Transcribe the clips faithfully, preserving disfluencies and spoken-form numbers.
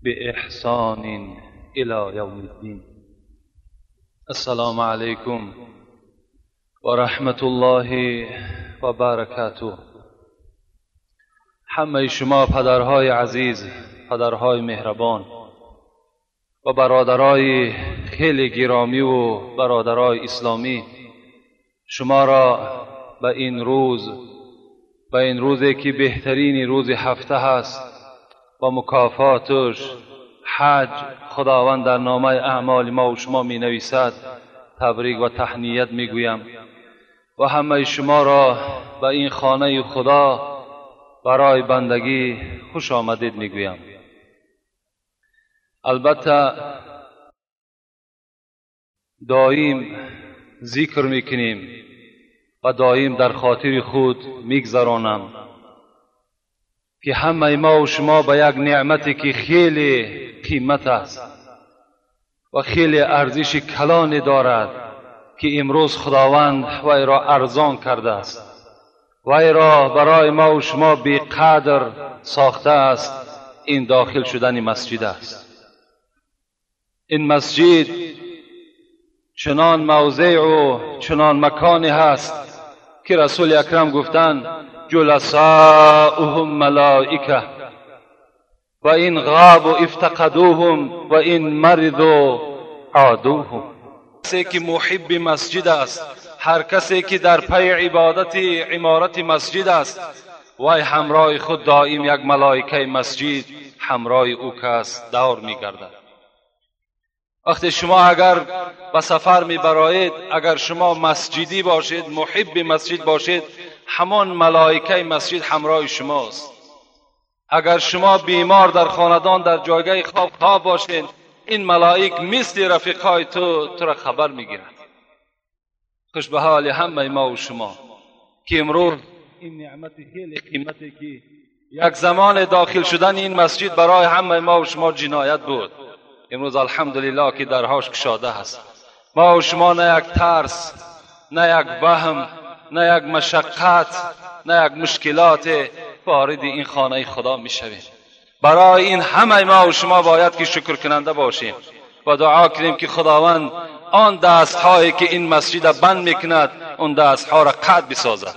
بإحسان إلى يوم الدين. السلام عليكم ورحمة الله وبركاته. همه شما پدرهای عزیز، پدرهای مهربان و برادرای خیلی گرامی و برادرای اسلامی، شما را به این روز، به این روزی که بهترین روز هفته هست و مکافاتش حج، خداوند در نامه اعمال ما و شما می نویسد، تبریک و تهنیت می گویم و همه شما را به این خانه خدا برای بندگی خوش آمدید می گویم. البته دائم ذکر می کنیم و دائم در خاطر خود می گذرانم که همه ما و شما به یک نعمتی که خیلی قیمت است و خیلی ارزش کلانی دارد که امروز خداوند وی را ارزان کرده است، وی را برای ما و شما بی قدر ساخته است. این داخل شدن مسجد است. این مسجد چنان موضع و چنان مکانی هست که رسول اکرم گفتند جلساؤهم ملائکه و این غاب و افتقدوهم و این مرض عادوهم. کسی که محب مسجد است، هر کسی که در پی عبادت عمارت مسجد است، وی همراه خود دائم یک ملائکه مسجد همراه او کس دور می گردد. وقتی شما اگر به سفر می برایید، اگر شما مسجدی باشید، محب مسجد باشید، همان ملائکه مسجد همراه شماست. اگر شما بیمار در خاندان در جایگاه خواب خواب باشید، این ملائک مثل رفیقای تو تو را خبر میگیرند. خوش به حال همه ما و شما که امروز این نعمت خیلی قیمتی که یک زمان داخل شدن این مسجد برای همه ما و شما جنایت بود، امروز الحمدلله که درهاش گشاده هست. ما و شما نه یک ترس، نه یک وهم، نه یک مشقت، نه یک مشکلات وارد این خانه خدا می شویم. برای این همه ما و شما باید که شکر کننده باشیم و دعا کنیم که خداوند آن دست هایی که این مسجد بند میکند، اون دست ها را قطع بسازد.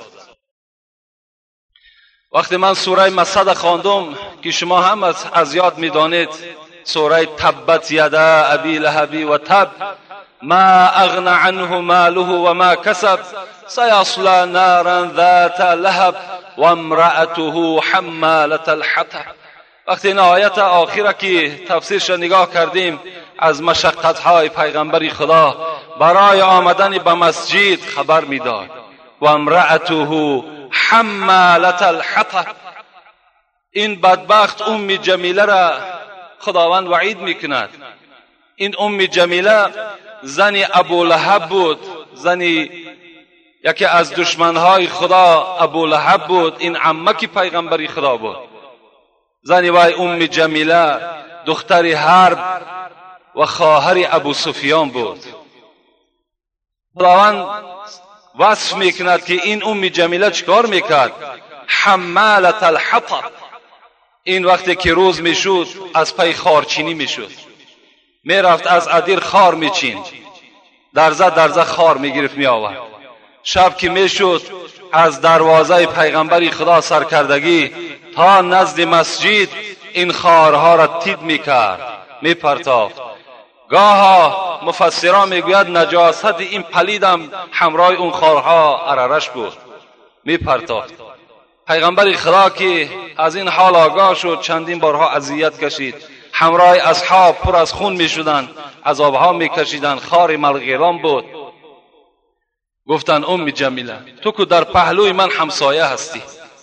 وقتی من سوره مسد خواندم که شما هم از یاد میدانید، سوره تبت یدا ابی لهب و تب ما اغنى عنه ماله و ما کسب سیصلی نارا ذات لهب و امرأته حمالة الحطب. وقتی این آیت آخره که تفسیرش نگاه کردیم، از مشقت های پیغمبر خدا برای آمدن به مسجد خبر میداد. و امرأته حمالة الحطب، این بدبخت ام جمیله را خداوند وعید میکند. این ام جمیله زن ابو لهب بود، زنی یکی از دشمنهای خدا ابو لهب بود. این عمه پیغمبری خدا بود. زنی وای ام جمیله دختر حرب و خواهر ابو سفیان بود. خداوند وصف میکند که این ام جمیله چکار میکرد؟ حمالة الحطب. این وقتی که روز میشد از پی خارچینی میشد، میرفت از ادیر خار میچین، درزه درزه خار میگرفت میآورد. شب که میشد از دروازه پیغمبری خدا سرکردگی تا نزد مسجد این خارها را تید میکرد، میپرتافت. گاها مفسران میگوید نجاست این پلیدم همراه اون خارها اررش بود، میپرتافت. پیغمبر خدا که از این حال آگاه شد، چندین بارها اذیت کشید. همراه اصحاب پر از خون میشدند، عذابها میکشیدند. خار ملغیران بود. گفتن ام جمیله تو که در پهلوی من همسایه هستی،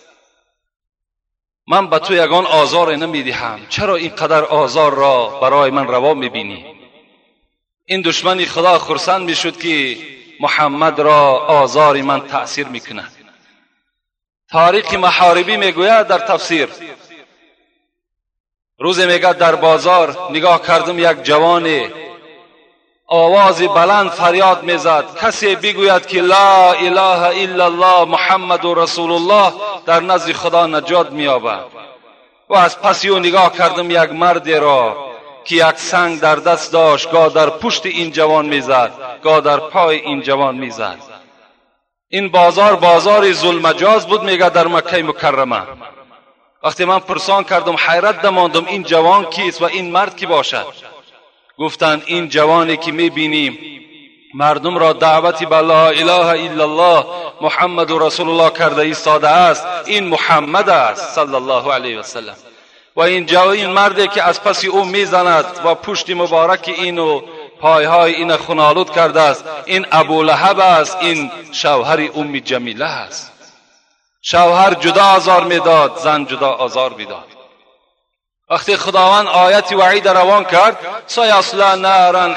من به تو یگان آزار نمیدهم، چرا اینقدر آزار را برای من روا میبینی؟ این دشمن خدا خرسند میشد که محمد را آزار من تأثیر میکند. تاریخ محاربی میگوید در تفسیر، روزی میگه در بازار نگاه کردم یک جوان آوازی بلند فریاد میزد، کسی بگوید که لا اله الا الله محمد رسول الله در نزد خدا نجات مییابد. و از پس او نگاه کردم یک مردی را که یک سنگ در دست داشت، گاه در پشت این جوان میزد، گاه در پای این جوان میزد. این بازار بازار ذوالمجاز بود میگه در مکه مکرمه. وقتی من پرسان کردم حیرت دماندم این جوان کیست و این مرد کی باشد؟ گفتند این جوانی که میبینیم مردم را دعوتی به لا اله الا الله محمد رسول الله کرده ایستاده است، این محمد است صلی الله علیه و سلم. و این جوان، این مردی که از پس او میزند و پشت مبارک اینو پایهای این خونالود کرده است، این ابو لهب است، این شوهر ام جمیله است. شوهر جدا آزار میداد، زن جدا آزار میداد. وقتی خداوند آیت وعید روان کرد، سیصلا نارا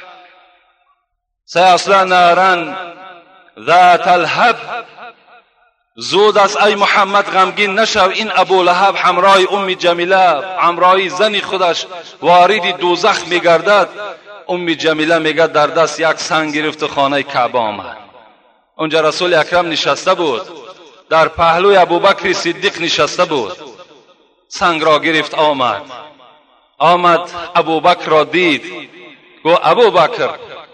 سیصلا نارا ذات الهب، زود است ای محمد غمگین نشو، این ابو لهب همراه ام جمیله، همراه زن خودش وارد دوزخ میگردد. ام جمیله میگه در دست یک سنگ گرفت و خانه کعبه آمد. اونجا رسول اکرم نشسته بود، در پهلوی ابوبکر صدیق نشسته بود. سنگ را گرفت آمد آمد ابوبکر را دید، گفت ابوبکر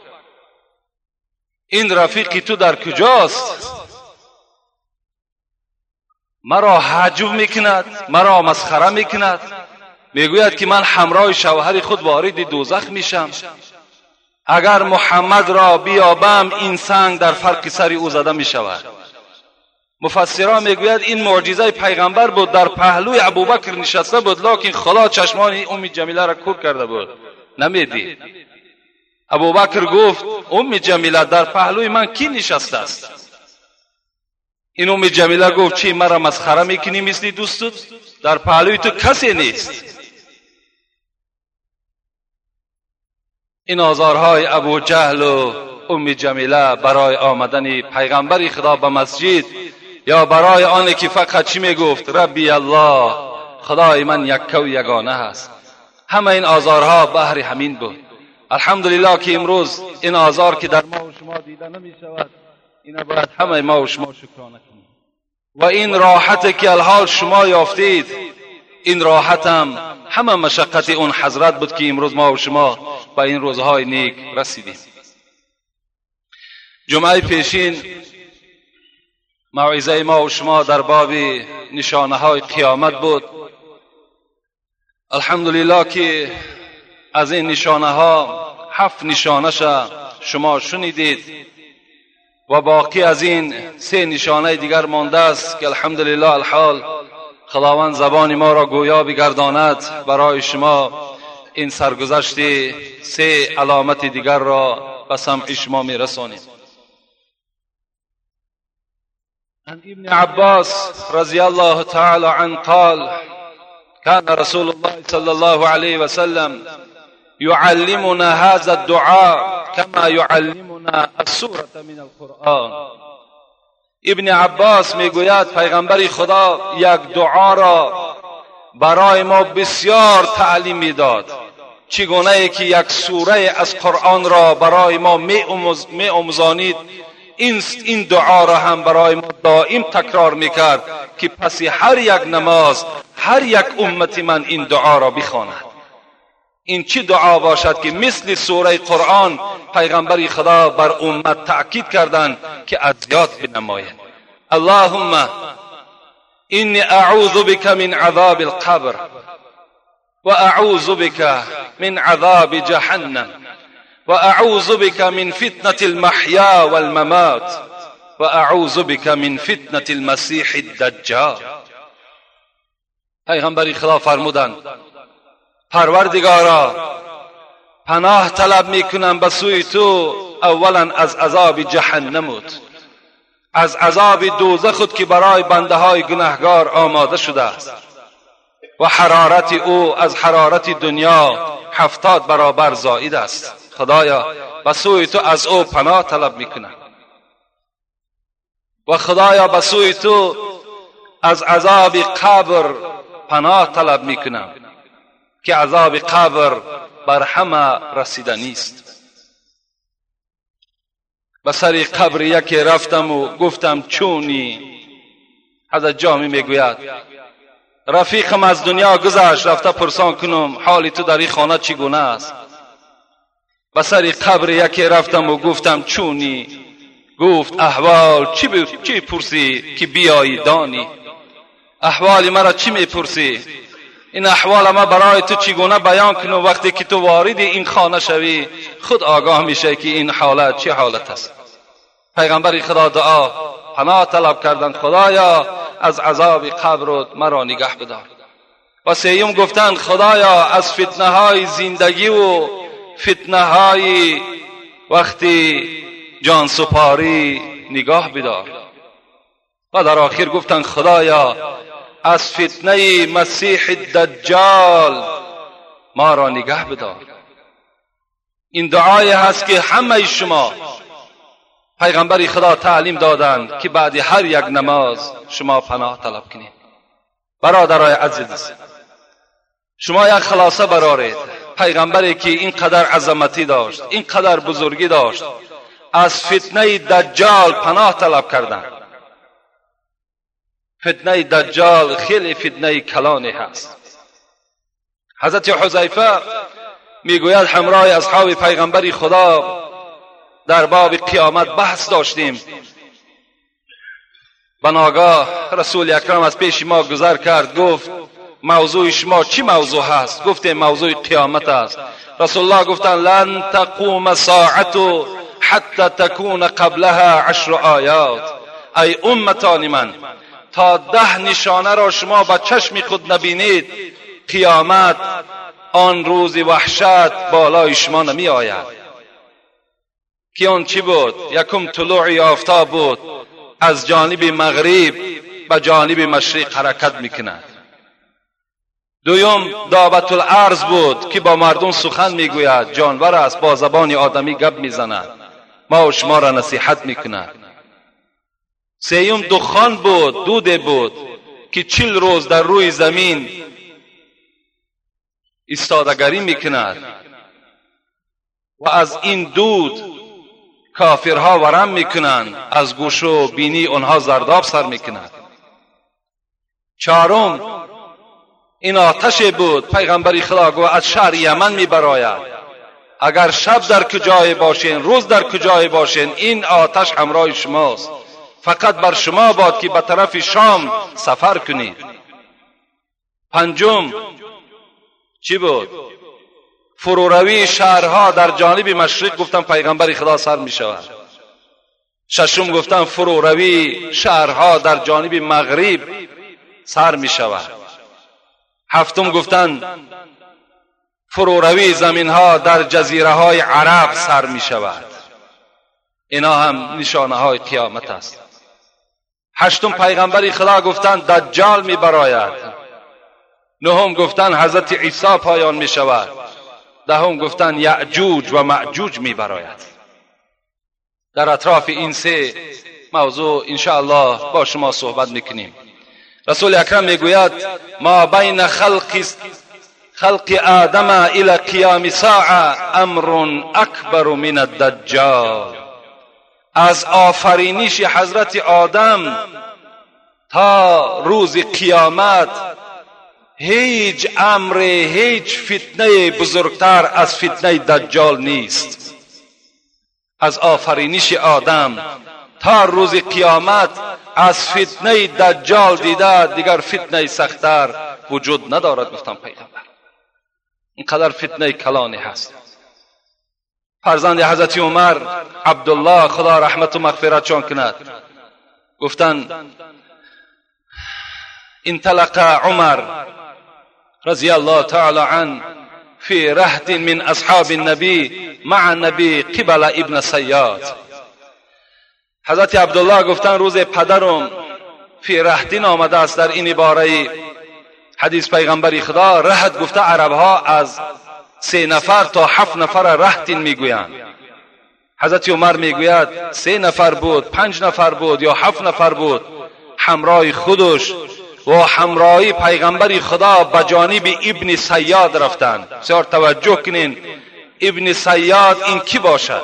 این رفیق تو در کجاست؟ مرا حجب میکند، مرا مسخره میکند، میگوید که من همراه شوهر خود وارد دوزخ میشم. اگر محمد را بیابم این سنگ در فرق سر او زده میشود. مفسران میگوید این معجزه پیغمبر بود، در پهلوی ابوبکر نشسته بود، لکن خدا چشمان ام جمیله را کور کرده بود، نمیدید. ابوبکر گفت ام جمیله در پهلوی من کی نشسته است؟ این ام جمیله گفت چی مرا مسخره میکنی مثل دوستت؟ در پهلوی تو کسی نیست. این آزارهای ابو جهل و ام جمیله برای آمدن پیغمبر خدا به مسجد، یا برای آنی که فقط چی میگفت؟ ربی الله، خدای من یک و یگانه هست. همه این آزارها بهر همین بود. الحمدلله که امروز این آزار که در ما و شما دیده نمی شود، اینا باید همه ما و شما شکرانه کنیم. و این راحت که الحال شما یافتید، این راحت هم همه مشقت اون حضرت بود که امروز ما و شما با این روزهای نیک رسیدیم. جمعه پیشین موعظه ما و شما در باب نشانه های قیامت بود. الحمدلله که از این نشانه ها هفت نشانه شما شنیدید و باقی از این سه نشانه دیگر مانده است که الحمدلله الحال خداوند زبان ما را گویا بگرداند برای شما این سرگذشت سه علامت دیگر را به سمع شما میرسانیم. عن ابن عباس رضی الله تعالی عنه قال كان رسول الله صلی الله علیه و سلم يعلمنا هذا الدعاء كما يعلمنا السورة من القرآن. ابن عباس میگوید پیغمبر خدا یک دعا را برای ما بسیار تعلیم میداد، چگونه ای که یک سوره از قرآن را برای ما می آموزانید، این این دعا را هم برای ما دائم تکرار میکرد که پس هر یک نماز هر یک امتی من این دعا را بخواند. این چی دعا باشد که مثل سوره قرآن پیغمبر خدا بر امت تأکید کردند که اذیت بنماید. اللهم اینی اعوذ بک من عذاب القبر و اعوذ بک من عذاب جهنم و اعوذ بک من فتنة المحیا والممات و اعوذ بک من فتنة المسیح الدجال. پیغمبر خدا فرمودند پروردگارا پناه طلب میکنم به سوی تو، اولا از عذاب جهنم، از عذاب دوزخ که برای بنده های گناهگار آماده شده است و حرارت او از حرارت دنیا هفتاد برابر زائد است. خدایا به سوی تو از او پناه طلب میکنم و خدایا به سوی تو از عذاب قبر پناه طلب میکنم که عذاب قبر بر همه رسیدنی است. به سر قبر یکی رفتم و گفتم چونی؟ حضرت جامی میگوید رفیقم از دنیا گذشت، رفته پرسان کنم حالی تو در این خانه چگونه است. به سر قبر یکی رفتم و گفتم چونی؟ گفت احوال چی, ب... چی پرسی که بیایی دانی؟ احوال مرا چی میپرسی؟ این احوال ما برای تو چگونه بیان کنم؟ وقتی که تو وارد این خانه شوی خود آگاه میشه که این حالت چه حالت است. پیغمبر خدا دعا پناه طلب کردند خدایا از عذاب قبر مرا نگه بدار. و سیوم گفتند خدایا از فتنه های زندگی و فتنه های وقتی جان سپاری نگاه بدار. و در آخر گفتند خدایا از فتنه مسیح دجال ما را نگه بدار. این دعای هست که همه شما پیغمبر خدا تعلیم دادند که بعد هر یک نماز شما پناه طلب کنید. برادرای عزیز، شما یک خلاصه برارید. پیغمبری که اینقدر عظمتی داشت، اینقدر بزرگی داشت، از فتنه دجال پناه طلب کردند. فتنه دجال خیلی فتنه کلانی هست. حضرت حذیفه میگوید همراه اصحاب پیغمبر خدا در باب قیامت بحث داشتیم. بناگاه رسول اکرم از پیش ما گذر کرد، گفت موضوع شما چی موضوع هست؟ گفتیم موضوع قیامت است. رسول الله گفتند لن تقوم ساعت حتی تکون قبلها عشر آیات. ای امتان من، تا ده نشانه را شما با چشم خود نبینید قیامت آن روز وحشت بالای شما نمی آید. که آن چی بود؟ یکم طلوع آفتاب بود، از جانب مغرب به جانب مشرق حرکت میکند. دویم دابت الارض بود که با مردم سخن میگوید، جانور است با زبان آدمی گپ میزند، ما و شما را نصیحت میکند. سیوم دخان بود، دوده بود که چل روز در روی زمین ایستادگی میکند و از این دود کافرها ورم میکنند، از گوش و بینی آنها زرداب سر میکنند. چهارم این آتش بود. پیغمبر خدا گفت از شهر یمن میبراید، اگر شب در کجای باشین، روز در کجای باشین، این آتش همراه شماست، فقط بر شما باد که به طرف شام سفر کنید. پنجم چی بود؟ فروروی شهرها در جانب مشرق گفتن پیغمبر خدا سر می شود. ششم گفتن فروروی شهرها در جانب مغرب سر می شود. هفتم گفتن فروروی زمینها در جزیره های عرب سر می شود. اینا هم نشانه های قیامت است. هشتم پیغمبر خدا گفتن دجال می براید. نهم گفتن حضرت عیسی پایان می شود. دهم گفتن یعجوج و معجوج می براید. در اطراف این سه موضوع انشاءالله با شما صحبت میکنیم. رسول اکرم میگوید ما بین خلق خلق آدم الى قیام ساعه امر اکبر من الدجال. از آفرینش حضرت آدم تا روز قیامت هیچ امر، هیچ فتنه بزرگتر از فتنه دجال نیست. از آفرینش آدم تا روز قیامت از فتنه دجال دیده دیگر فتنه سختر وجود ندارد. گفتم پیغمبر اینقدر فتنه کلانی هست. فرزند حضرت عمر عبدالله خدا رحمت و مغفرت چون کند گفتن انطلق عمر رضی الله تعالی عنه فی رهط من اصحاب النبی مع النبی قبل ابن سیاد. حضرت عبدالله گفتن روز پدرم فی رهطین آمده است. در این عباره حدیث پیغمبری خدا رهط گفته عربها از سه نفر تا هفت نفر رهطین میگویند. حضرت عمر میگوید سه نفر بود، پنج نفر بود یا هفت نفر بود، همراه خودش و همراهی پیغمبری خدا به جانب ابن سیاد رفتند. بسیار توجه کنین، ابن سیاد این کی باشد؟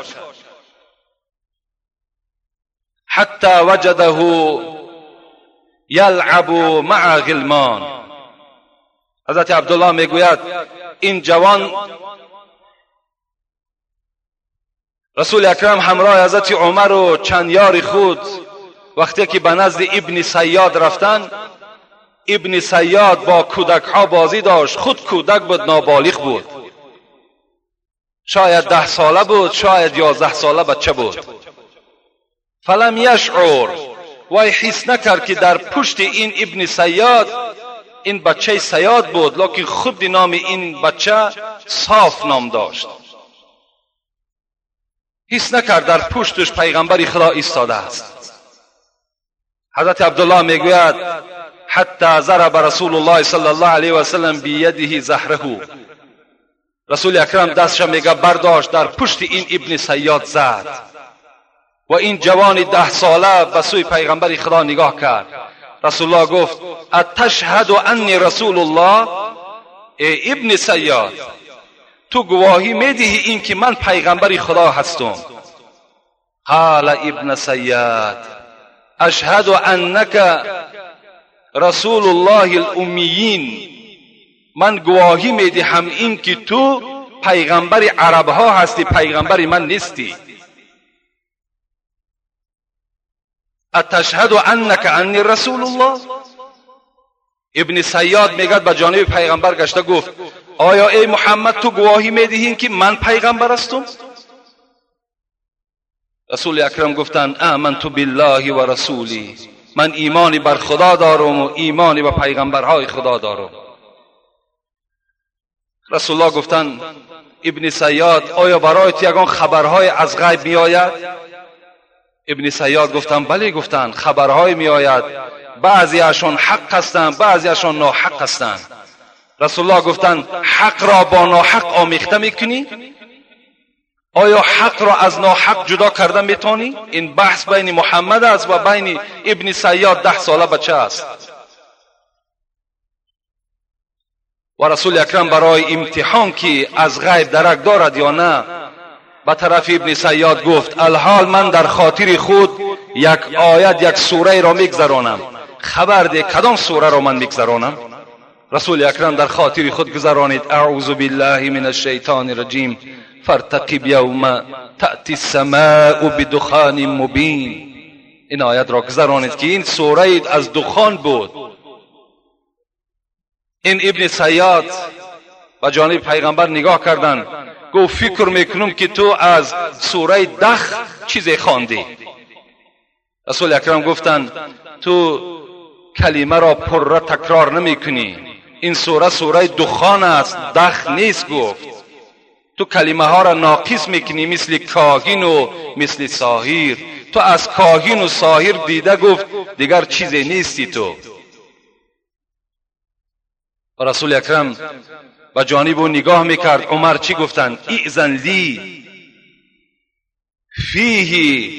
حتی وجده یلعب مع غلمان. حضرت عبدالله میگوید این جوان رسول اکرم همراه حضرت عمر و چند یار خود وقتی که به نزد ابن صیاد رفتن، ابن صیاد با کودک ها بازی داشت، خود کودک بود، نابالغ بود، شاید ده ساله بود، شاید یازده ساله بچه بود. فلم یشعر، وای حس نکرد که در پشت این ابن صیاد این بچه صیاد بود، لیکن خود نام این بچه صاف نام داشت. حس نکرد در پشتش پیغمبر خدا ایستاده است. حضرت عبدالله میگوید حتی ضرب رسول الله صلی الله علیه و سلم بیده زهره، رسول اکرم دستش میگه برداشت در پشت این ابن صیاد زد و این جوان ده ساله به سوی پیغمبر خدا نگاه کرد. رسول الله گفت اتشهد انی رسول الله؟ ای ابن صیاد، تو گواهی میدهی این که من پیغمبر خدا هستم؟ قال ابن صیاد اشهد انک رسول الله الامیین، من گواهی میدهم این که تو پیغمبر عرب ها هستی، پیغمبر من نیستی. اتشهد انک انی رسول الله؟ ابن صیاد میگد به جانب پیغمبر گشته گفت آیا ای محمد تو گواهی میدهی که من پیغمبر هستم؟ رسول اکرم گفتند آمنت بالله و رسولی، من ایمانی بر خدا دارم و ایمانی به پیغمبرهای خدا دارم. رسول الله گفتند ابن صیاد آیا برایت یگان خبرهای از غیب می آید؟ ابن صیاد گفتند بله. گفتند خبرهای می آید، بعضی اشون حق هستند، بعضی اشون ناحق هستند. رسول الله گفتند حق را با ناحق آمیخته میکنی؟ آیا حق را از ناحق جدا کرده میتونی؟ این بحث بین محمد است و بین ابن صیاد ده ساله بچه است. و رسول اکرم برای امتحان که از غیب درک دارد یا نه به طرف ابن صیاد گفت الحال من در خاطر خود یک آیت یک سوره را میگذرانم، خبر ده کدام سوره را من میگذرانم؟ رسول اکرم در خاطر خود گذرانید اعوذ بالله من الشیطان الرجیم فارتقب یوم تأتی السماء بدخان مبین. این آیت را گذرانید که این سوره از دخان بود. این ابن صیاد به جانب پیغمبر نگاه کردند، گفت فکر میکنم که تو از سوره دخ چیزی خواندی. رسول اکرم گفتند تو کلمه را پره تکرار نمیکنی، این سوره سوره دخان است، دخ نیست. گفت تو کلمه ها را ناقص میکنی، مثل کاهن و مثل ساحر. تو از کاهن و ساحر دیده گفت دیگر چیزی نیستی تو. و رسول اکرم به جانب او نگاه میکرد. عمر چی گفتند؟ ایذن لی فیه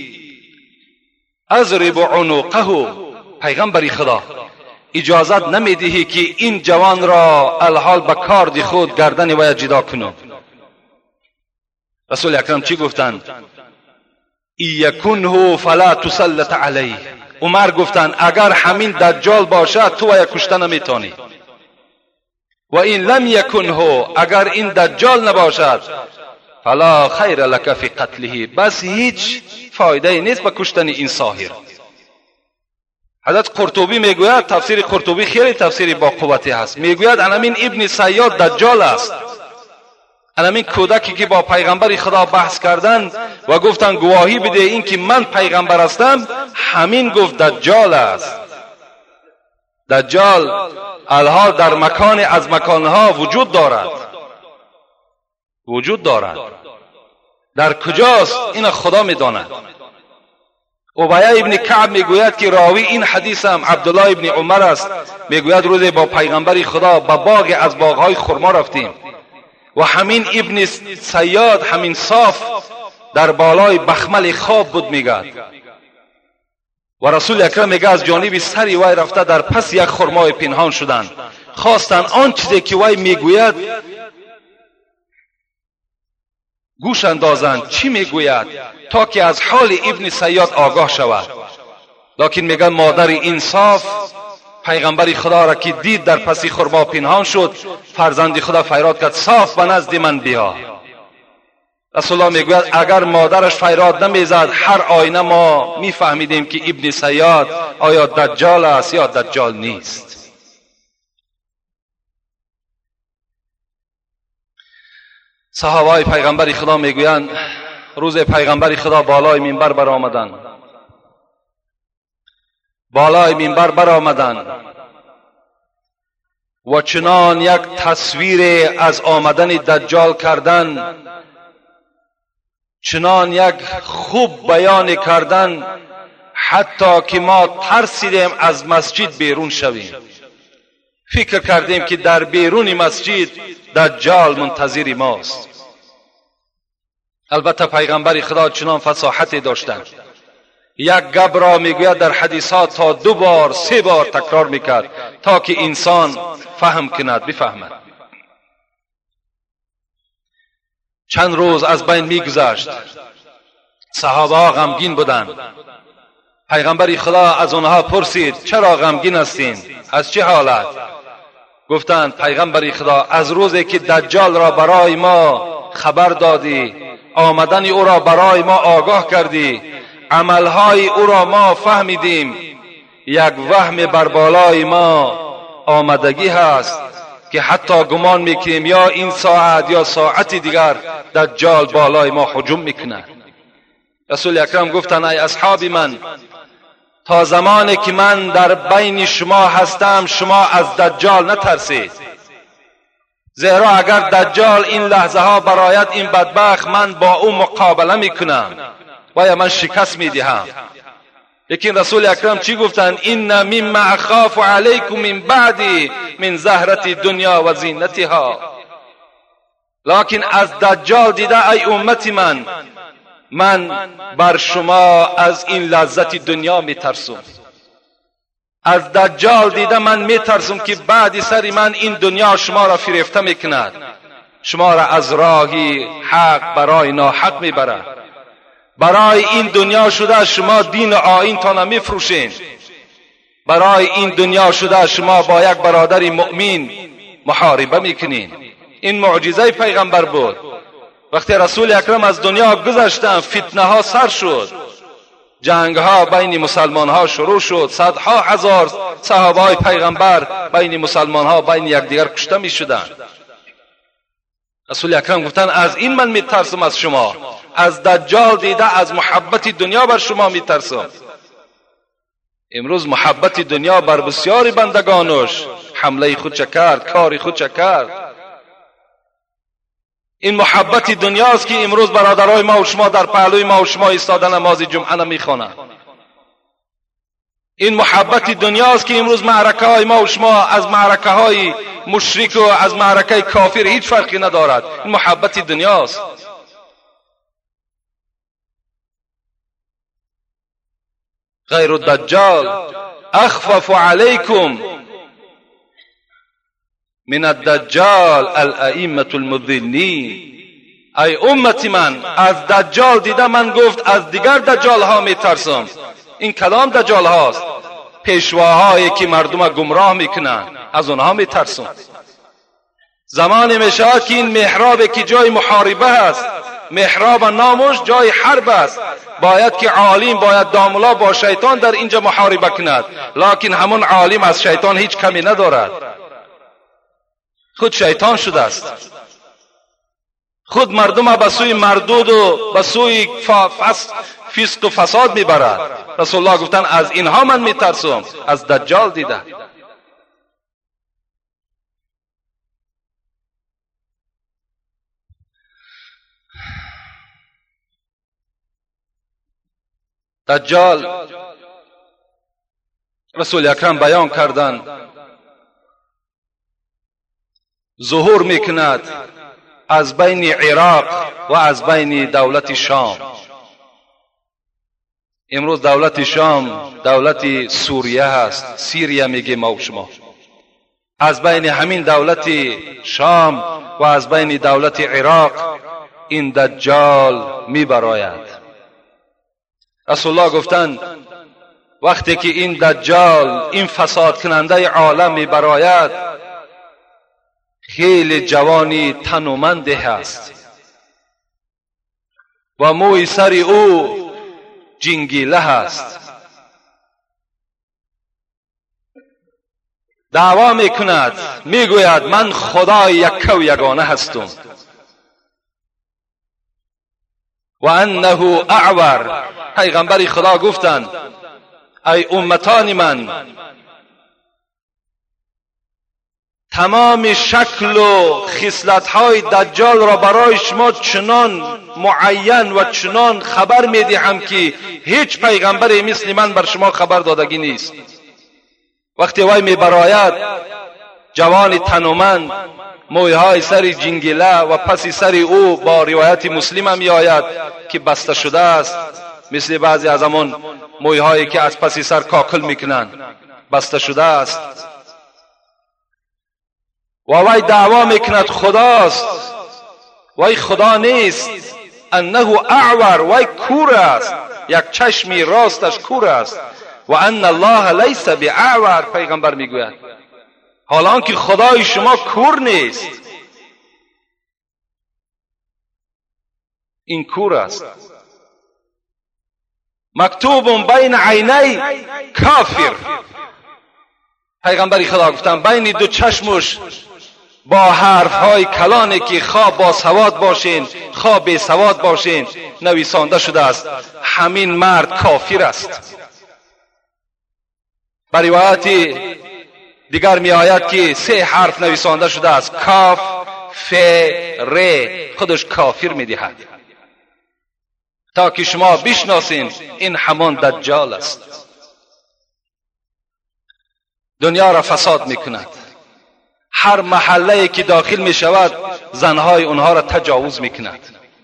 اضرب عنقه، پیغمبر خدا اجازت نمیدهی که این جوان را الحال به کارد خود گردن وی جدا کنم. رسول اکرم چی گفتند؟ یکنه فلا تسلط علیه. عمر گفتند اگر همین دجال باشد تو وی کشته نمیتونی، و این لم یکنه، اگر این دجال نباشد فلا خیر لک فی قتله، بس هیچ فایده نیست به کشتن این ساحر. حضرت قرطبی میگوید، تفسیر قرطبی خیلی تفسیر با قوتی هست، میگوید همین ابن صیاد دجال است. همین کودکی که با پیغمبر خدا بحث کردند و گفتند گواهی بده این که من پیغمبر هستم، همین گفت دجال است. دجال الحال در مکان از مکانها وجود دارد، وجود دارد. در کجاست این خدا میداند. ابی ابن کعب میگوید که راوی این حدیث هم عبدالله ابن عمر است. میگوید روزی با پیغمبر خدا به باغ از باغهای خرما رفتیم و همین ابن صیاد، همین صاف در بالای بخمل خواب بود میگد و رسول اکرم میگه از جانب سری وی رفته در پس یک خرمای پنهان شدند، خواستند آن چیزی که وی میگوید گوش اندازند چی میگوید تا که از حال ابن صیاد آگاه شود. لیکن میگن مادر انصاف پیغمبر خدا را که دید در پسی خرما پنهان شد، فرزند خدا فریاد کرد صاف به نزد من بیا. رسول الله میگوید اگر مادرش فریاد نمیزد هر آینه ما میفهمیدیم که ابن سیاد آیا دجال است یا دجال نیست. صحابه پیغمبر خدا میگویند روز پیغمبر خدا بالای منبر برآمدند بالای منبر برآمدند و چنان یک تصویر از آمدن دجال کردن، چنان یک خوب بیان کردن حتی که ما ترسیدیم از مسجد بیرون شویم. فکر کردیم که در بیرون مسجد دجال منتظر ماست. البته پیغمبر خدا چنان فصاحتی داشتند، یک گپ را میگوید در حدیثات تا دو بار سه بار تکرار میکرد تا که انسان فهم کند، بفهمد. چند روز از بین میگذشت، صحابه ها غمگین بودند. پیغمبر خدا از آنها پرسید چرا غمگین هستین؟ از چه حالت؟ گفتند پیغمبر خدا از روزی که دجال را برای ما خبر دادی، آمدن او را برای ما آگاه کردی، عملهای او را ما فهمیدیم، یک وهم بر بالای ما آمدگی هست که حتی گمان میکنیم یا این ساعت یا ساعت دیگر دجال بالای ما هجوم میکنه. رسول اکرم گفتند ای اصحاب من، تا زمانی که من در بین شما هستم شما از دجال نترسید، زیرا اگر دجال این لحظه ها برآید این بدبخت من با او مقابله میکنم و یا من شکست میدهم. لیکن رسول اکرم چی گفتند؟ این مما اخاف علیکم من بعدی من زهرت دنیا و زینتها. لکن از دجال دیده ای امت من، من بر شما از این لذت دنیا میترسم. از دجال دیده من میترسم که بعد سر من این دنیا شما را فریفته میکند، شما را از راهی حق برای ناحق میبرد. برای این دنیا شده شما دین و آیین تا نمیفروشین، برای این دنیا شده شما با یک برادر مؤمن محاربه میکنین. این معجزه پیغمبر بود. وقتی رسول اکرم از دنیا گذشتند فتنه ها سر شد، جنگ ها بین مسلمان ها شروع شد، صدها هزار صحابه های پیغمبر بین مسلمان ها بین یکدیگر کشته می شدند. رسول اکرم گفتند از این من می ترسم از شما، از دجال دیده از محبت دنیا بر شما می ترسم. امروز محبت دنیا بر بسیاری بندگانش حمله خود چه کرد، کار خود چه کرد. این محبت دنیاست که امروز برادرای ما و شما در پهلوی ما و شما ایستاده نماز جمعه نمیخوانند. این محبت دنیاست که امروز معرکه های ما و شما از معرکه های مشرک و از معرکه کافر هیچ فرقی ندارد. این محبت دنیاست. غیر الدجال اخفف علیکم من الدجال الائمه المضلین. ای امت من، از دجال دیده من گفت از دیگر دجال ها می ترسم. این کدام دجال هاست؟ پیشواهایی که مردم گمراه میکنن، از اونها می ترسم. زمان می شود که این محرابی که جای محاربه است، محراب نامش جای حرب است، باید که عالم باید داملا با شیطان در اینجا محاربه کند، لکن همون عالم از شیطان هیچ کمی ندارد، خود شیطان شده است، خود مردم به سوی مردود و به سوی فسق و فساد میبرد. رسول الله گفتن از اینها من میترسم، از دجال دیده. دجال رسول اکرم بیان کردند ظهور میکند از بین عراق و از بین دولت شام. امروز دولت شام دولت سوریه هست، سیریه میگه ما و شما. از بین همین دولت شام و از بین دولت عراق این دجال میبراید. رسول الله گفتند وقتی که این دجال، این فساد کننده عالم می براید، خیلی جوانی تنومنده هست و موی سر او جنگیله هست. دعوا می کند، می گوید من خدای یک و یگانه هستم و انه اعور. پیغمبر خدا گفتند ای امتان من، تمام شکل و خصلت‌های دجال را برای شما چنان معین و چنان خبر می‌دهم که هیچ پیغمبری مثل من بر شما خبر دادگی نیست. وقتی وی می‌براید، جوان تنومند، مویهای سر جنگیله و پس سر او با روایت مسلم می آید که بسته شده است، مثل بعضی از همون مویهایی که از پس سر کاکل میکنند، بسته شده است. و وی دعوا میکند خداست، وی خدا نیست. انه اعور، وی کور است، یک چشمی راستش کور است. و ان الله لیس باعور، پیغمبر میگوید حالان که خدای شما کور نیست، این کور است. مکتوب بین عینی کافر، پیغمبر خدا گفتن بین دو چشمش با حرف های کلانی که خواه با سواد باشین خواه بی سواد باشین نویسانده شده است همین مرد کافر است. بر روایت دیگر می آید که سه حرف نویسانده شده است، کاف، ف، ر، خودش کافر می دهد، تا که شما بشناسین این همان دجال است. دنیا را فساد می کند. هر محله که داخل می شود زنهای اونها را تجاوز می کند،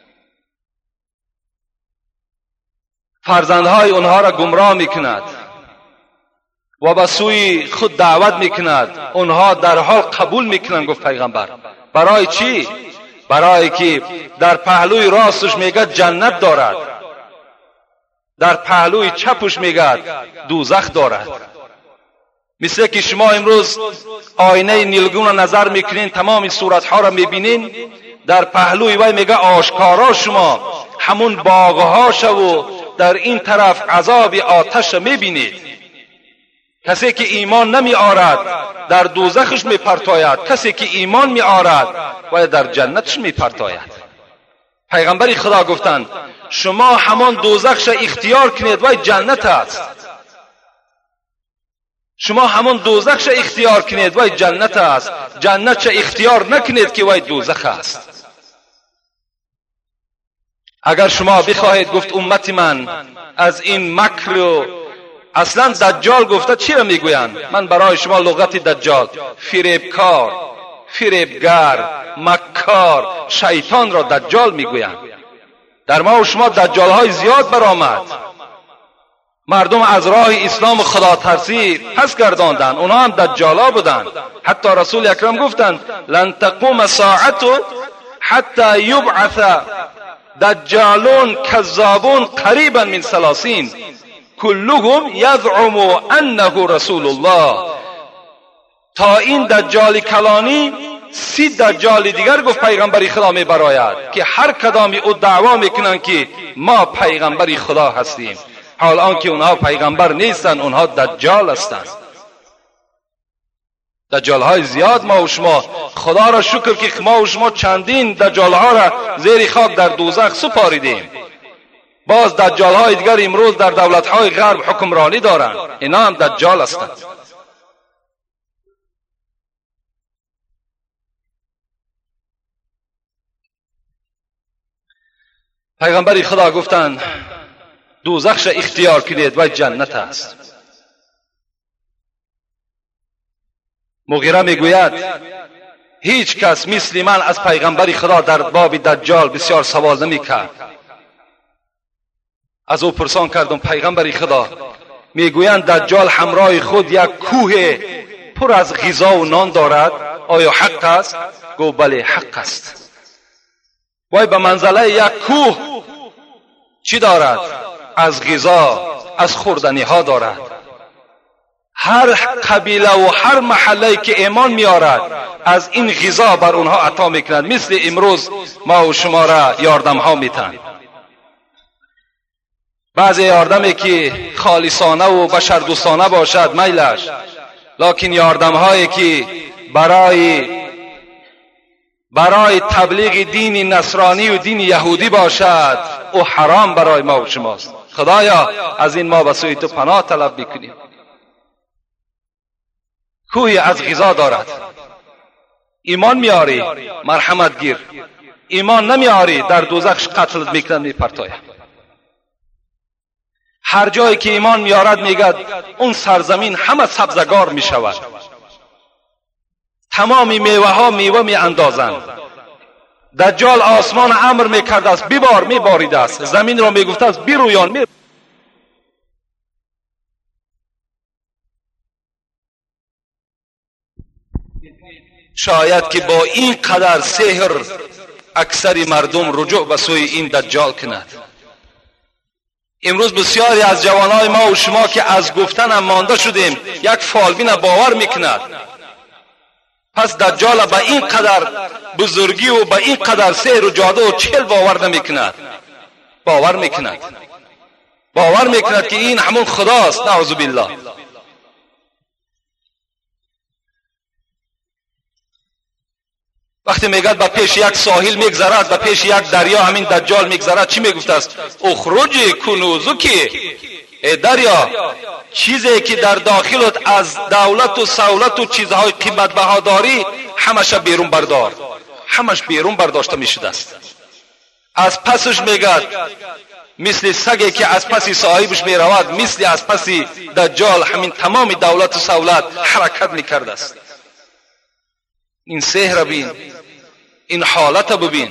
فرزندهای اونها را گمراه می کند و به سوی خود دعوت می کند. اونها در حال قبول می کنند. گفت پیغمبر برای چی؟ برای که در پهلوی راستش میگه جنت دارد، در پهلوی چپش میگه دوزخ دارد. مثل که شما امروز آینه نیلگون را نظر میکنین، تمام صورتها را میبینین، در پهلوی وی میگه آشکارا شما همون باغها شو در این طرف عذاب آتش میبینید. کسی که ایمان نمی آرد در دوزخش می پرتاید، کسی که ایمان می آرد و در جنتش می پرتاید. پیغمبر خدا گفتند شما همان دوزخش اختیار کنید و جنت است، شما همان دوزخش اختیار کنید و جنت است، جنتش اختیار نکنید که وای دوزخ است. اگر شما بخواهید، گفت امت من، از این مکر و اصلا دجال گفته چی را میگویند؟ من برای شما لغت دجال، فریبکار، فریبگر، مکار، شیطان را دجال میگویند. در ما و شما دجال های زیاد برآمد. مردم از راه اسلام و خدا ترسی پس گرداندند، اونها هم دجالا بودند. حتی رسول اکرم گفتند لن تقوم ساعت حتی یبعث دجالون کذابون قریبا من ثلاثین کلهم یزعم انه رسول الله. تا این دجال کلانی سی دجال دیگر، گفت پیغمبر خدا می براید که هر کدام او دعوا میکنن که ما پیغمبر خدا هستیم، حال آنکه اونها پیغمبر نیستن، اونها دجال هستند. دجال های زیاد ما و شما، خدا را شکر که ما و شما چندین دجال ها را زیر خاک در دوزخ سپاریدیم. باز دجال های دیگر امروز در دولت های غرب حکمرانی دارند، اینا هم دجال هستند. پیغمبر خدا گفتند دوزخش اختیار کنید و جنت است. مغیره میگوید هیچ کس مثل من از پیغمبر خدا در باب دجال بسیار سوال نمی کرد. از او پرسان کردم پیغمبر خدا، میگویند دجال همراه خود یک کوه پر از غذا و نان دارد، آیا حق است؟ گو بله حق است. وای به منزله یک کوه چی دارد؟ از غذا، از خوردنی ها دارد. هر قبیله و هر محله که ایمان میارد از این غذا بر اونها عطا میکند. مثل امروز ما و شما را یاردم ها میتن. بعضی یاردمی که خالصانه و بشردوستانه باشد میلش، لکن یاردم هایی که برای برای تبلیغ دین نصرانی و دین یهودی باشد او حرام برای ما و شماست. خدایا از این ما به سوی تو پناه طلب میکنیم. کوی از غذا دارد. ایمان میاری مرحمت گیر، ایمان نمیاری در دوزخ قتل میکنن میپرتاید. هر جایی که ایمان میارد میگد اون سرزمین همه سبزگار میشود، تمامی میوه ها میوه می اندازند. دجال آسمان امر میکرده است ببار، میباریده است. زمین را میگفته است برویان می شاید که با این قدر سحر اکثر مردم رجوع به سوی این دجال کند. امروز بسیاری از جوانای ما و شما که از گفتن هم مانده شدیم یک فالبین باور میکند. پس دجال به این قدر بزرگی و به این قدر سحر و جادو و چل باور نمیکند. باور میکند باور میکند که این همون خداست. نعوذ بالله. وقتی میگد به پیش یک ساحل میگذرد، به پیش یک دریا همین دجال میگذرد، چی میگفته است؟ اخرج کنوزکی، ای دریا چیزی که در داخلت از دولت و سهولت و چیزهای قیمت بها داری همش بیرون بردار. همش بیرون برداشته میشده است. از پسش میگد مثل سگی که از پسی صاحبش میرود، مثل از پسی دجال همین تمام دولت و سهولت حرکت میکرده است. این سحر بین، این حالت ببین.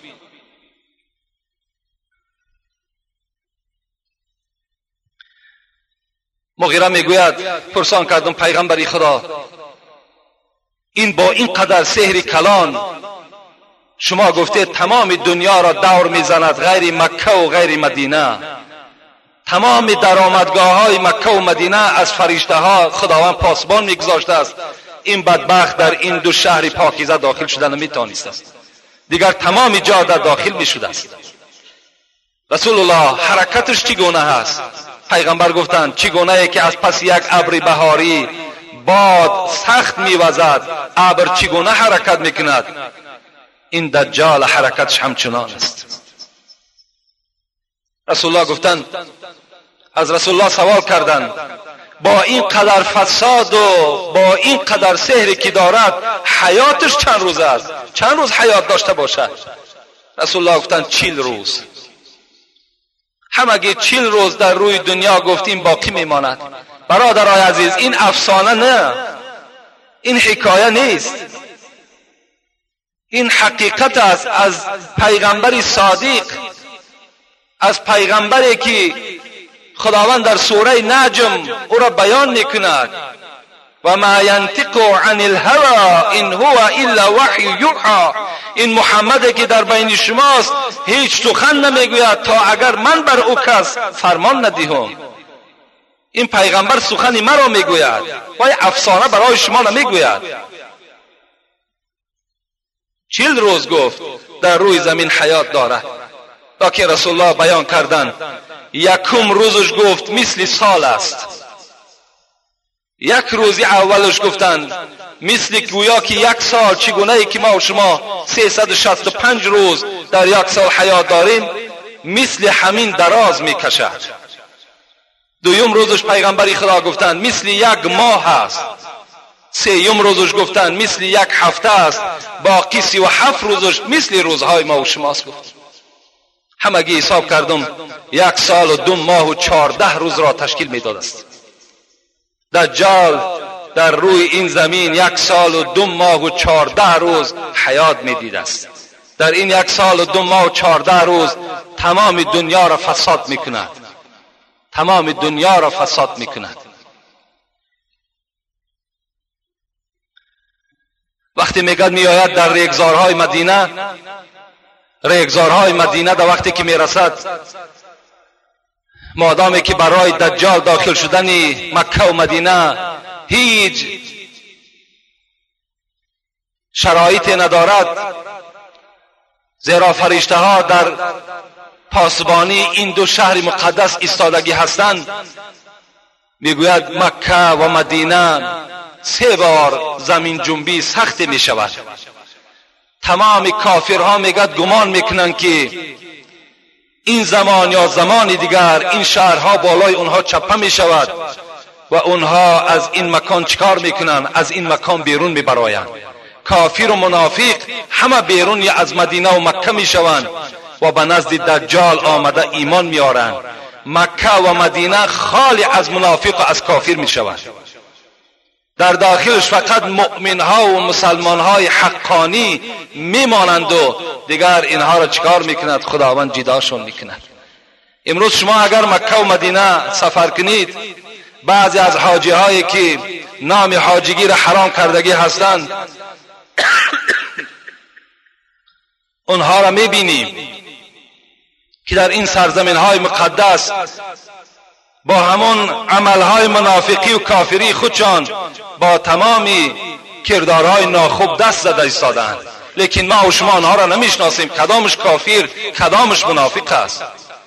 مغیره میگوید پرسان کردم پیغمبری خدا این با این قدر سحر کلان شما گفتید تمام دنیا را دور میزند غیر مکه و غیر مدینه، تمام درآمدگاه های مکه و مدینه از فرشته ها خداوند پاسبان میگذاشته است. این بدبخت در این دو شهر پاکیزه داخل شدن نمیتوانست است، دیگر تمام جا در داخل میشده است. رسول الله حرکتش چگونه هست؟ پیغمبر گفتند چگونه که از پس یک ابر بهاری باد سخت میوزد ابر چگونه حرکت میکند، این دجال حرکتش همچنان است. رسول الله گفتند، از رسول الله سوال کردند با این قدر فساد و با این قدر سحری که دارد حیاتش چند روز است؟ چند روز حیات داشته باشد؟ رسول الله گفتند چیل روز. همگی چیل روز در روی دنیا گفتیم باقی میماند. برادرای عزیز این افسانه نه، این حکایه نیست، این حقیقت است از پیغمبر صادق، از پیغمبری که خداوند در سوره نجم او را بیان میکند و ما ینطق عن الهوى ان هو الا وحی یوحی. این محمدی که در بین شماست هیچ سخن نمیگوید تا اگر من بر او کس فرمان ندهم. این پیغمبر سخنی مرا میگوید و افسانه برای شما نمیگوید. چل روز گفت در روی زمین حیات دارد. تا که رسول الله بیان کردند یکم روزش گفت مثل سال است. یک روزی اولش گفتند مثل گویا که یک سال، چگونه ای که ما و شما سیصد و شصت و پنج روز در یک سال حیات داریم مثل همین دراز میکشد. دویم روزش پیغمبری خدا گفتند مثل یک ماه است. سیوم روزش گفتند مثل یک هفته است. باقی سی و هفت روزش مثل روزهای ما و شماست. گفت همگی حساب کردم یک سال و دو ماه و چارده روز را تشکیل میداد است. دجال در روی این زمین یک سال و دو ماه و چارده روز حیات میدید است. در این یک سال و دو ماه و چارده روز تمام دنیا را فساد میکند، تمام دنیا را فساد میکند. وقتی میگد میآید در ریگزارهای مدینه، ریگزارهای مدینه در وقتی که میرسد مادامی که برای دجال داخل شدن مکه و مدینه هیچ شرایطی ندارد، زیرا فرشته ها در پاسبانی این دو شهر مقدس ایستادگی هستند. میگوید مکه و مدینه سه بار زمین جنبی سخت می شود. تمام کافرها میگد گمان میکنند که این زمان یا زمان دیگر این شهرها بالای اونها چپه می شود و اونها از این مکان چکار میکنند؟ از این مکان بیرون میبرایند. کافر و منافق همه بیرون از مدینه و مکه میشوند و به نزد دجال آمده ایمان میارند. مکه و مدینه خالی از منافق و از کافر میشوند. در داخلش فقط مؤمنها و مسلمانهای حقانی میمانند و دیگر اینها را چکار میکند؟ خداوند جداشون میکند. امروز شما اگر مکه و مدینه سفر کنید، بعضی از حاجی هایی که نام حاجیگی را حرام کردگی هستند اونها را میبینیم که در این سرزمین های مقدس با همون عملهای منافقی و کافری خودشان با تمامی کردارهای ناخوب دست زده ایستادند، لیکن ما و شما آنها را نمیشناسیم کدامش کافر کدامش منافق است.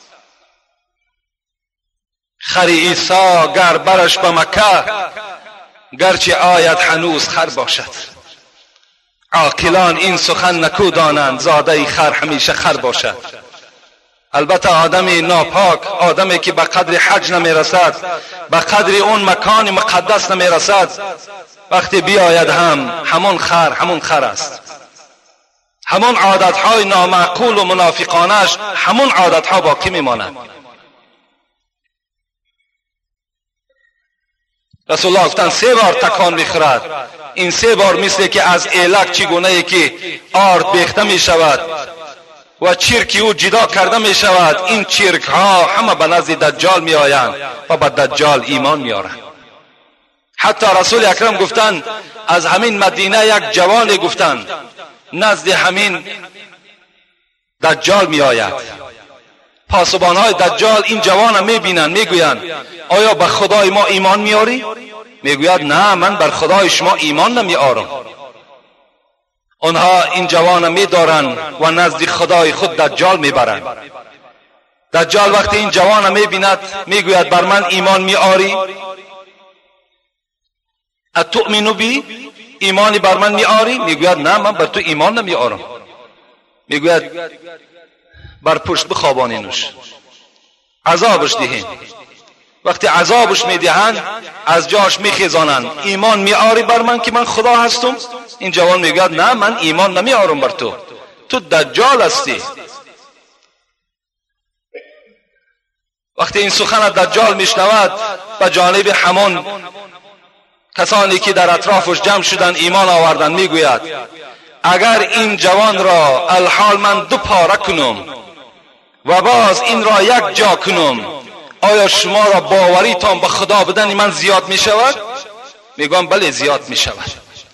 خر عیسی گر برش به مکه، گرچه آید هنوز خر باشد. عاقلان این سخن نکو دانند، زاده خر همیشه خر باشد. البته آدم ناپاک، آدمی که به قدر حج نمیرسد، به قدر اون مکان مقدس نمیرسد، وقتی بیاید هم همون خر همون خر است. همون عادتهای نامعقول و منافقانش همون عادتها باقی میماند. رسول الله گفتند سه بار تکان میخورد. این سه بار مثل که از ایلک چگونه ای که آرد بیخته می شود و چرکی او جدا کرده می شود، این چرک ها همه به نزد دجال می آیند و به دجال ایمان می آرند. حتی رسول اکرم گفتند از همین مدینه یک جوانی گفتند نزد همین دجال می آید. پاسبان های دجال این جوان می بینند، می گویند آیا به خدای ما ایمان می آری؟ می گوید نه، من بر خدای شما ایمان نمی آرم. آنها این جوان می دارند و نزد خدای خود دجال می برند. دجال وقتی این جوان می بیند می گوید بر من ایمان می آری؟ اتؤمنو بی؟ ایمانی بر من می آری؟ می گوید نه، من بر تو ایمان نمی آرم. می گوید بر پشت بخوابانینش، عذابش دهین. وقتی عذابش میدهند از جاش میخیزانند، ایمان میآری بر من که من خدا هستم؟ این جوان میگوید نه، من ایمان نمیآرم بر تو، تو دجال هستی. وقتی این سخن دجال میشنود به جانب همون کسانی که در اطرافش جمع شدن ایمان آوردن میگوید اگر این جوان را الحال من دو پاره کنم و باز این را یک جا کنم، آیا شما را باوریتان به خدا بدن من زیاد می شود؟ میگویم بله زیاد می شود.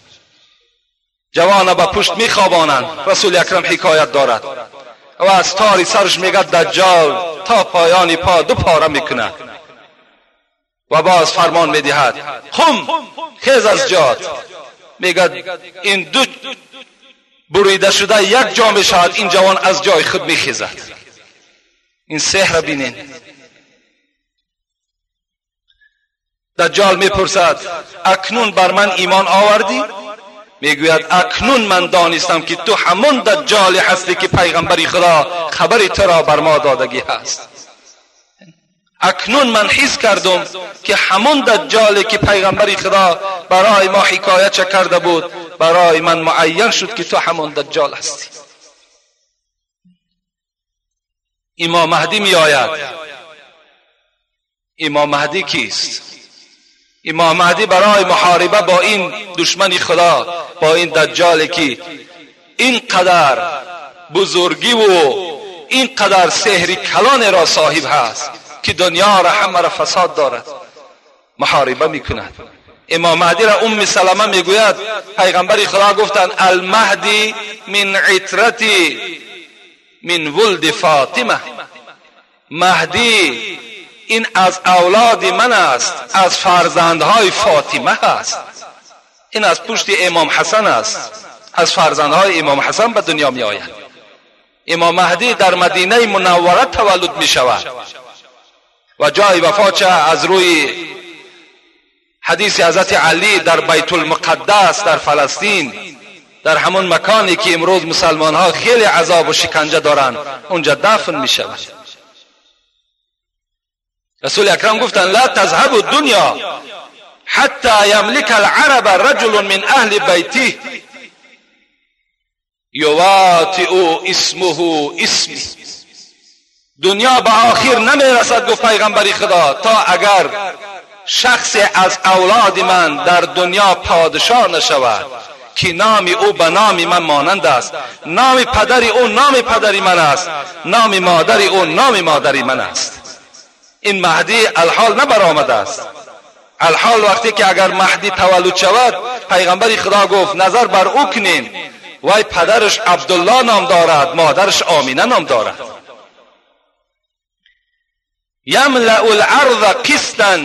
جوان به پشت می خوابانند. رسول اکرم حکایت دارد و از تاری سرش میگد دجال تا پایان پا دو پاره میکند و باز فرمان میدهد قم، خیز از جات. میگد این دو بریده شده یک جا میشود، این جوان از جای خود میخیزد. این سحر بینین. دجال میپرسد اکنون بر من ایمان آوردی؟ میگوید اکنون من دانستم که تو همون دجال هستی که پیغمبری خدا خبری تو را بر ما دادگی هست. اکنون من حس کردم که همون دجالی که پیغمبری خدا برای ما حکایت کرده بود برای من معین شد که تو همون دجال هستی. امام مهدی می آید. امام مهدی کیست؟ امام مهدی برای محاربه با این دشمن خدا، با این دجالی که این قدر بزرگی و این قدر سحر کلان را صاحب هست که دنیا را همه را فساد دارد، محاربه میکند. امام مهدی را ام سلمه میگوید پیغمبر خدا گفتند المهدی من عترتی من ولد فاطمه. مهدی این از اولاد من است، از فرزندهای فاطمه است. این از پشت امام حسن است، از فرزندهای امام حسن به دنیا می آید. امام مهدی در مدینه منوره تولد می شود و جای وفاتش از روی حدیث حضرت علی در بیت المقدس در فلسطین، در همون مکانی که امروز مسلمان ها خیلی عذاب و شکنجه دارند، اونجا دفن می شود. رسول اکرم گفتند لا تذهب الدنیا حتی یملک العرب رجل من اهل بیته یواطئ اسمه اسمی. دنیا به آخر نمی رسد، گفت پیغمبری خدا، تا اگر شخص از اولاد من در دنیا پادشاه نشود که نام او به نام من مانند است، نام پدری او نام پدری من است، نام مادری او نام مادری من است. این مهدی الحال نبرآمده است. الحال وقتی که اگر مهدی تولد شود، پیغمبر خدا گفت نظر بر او کنین، وای پدرش عبدالله نام دارد، مادرش آمینه نام دارد. یملأ الارض قسطا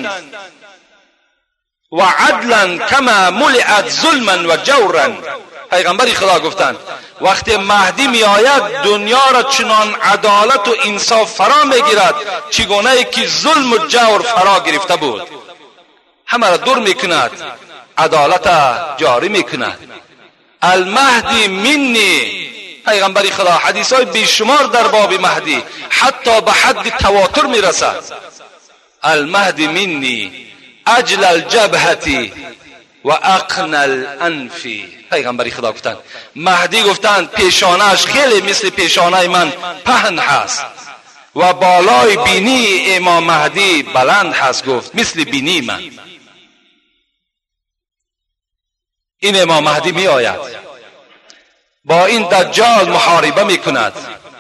و عدلا کما ملئت ظلما و جورا. پیغمبر خدا گفتند وقتی مهدی می آید دنیا را چنان عدالت و انصاف فرا می گیرد چگونه ای که ظلم و جور فرا گرفته بود، همه را دور می کند، عدالت جاری می کند. المهدی منی. پیغمبر خدا حدیث های بیشمار در باب مهدی حتی به حد تواتر می رسد. المهدی منی اجل الجبهتی و اقن الانفی. پیغمبر خدا گفتند مهدی گفتند پیشانهش خیلی مثل پیشانه من پهن هست و بالای بینی امام مهدی بلند هست، گفت مثل بینی من. این امام مهدی می آید، با این دجال محاربه می کند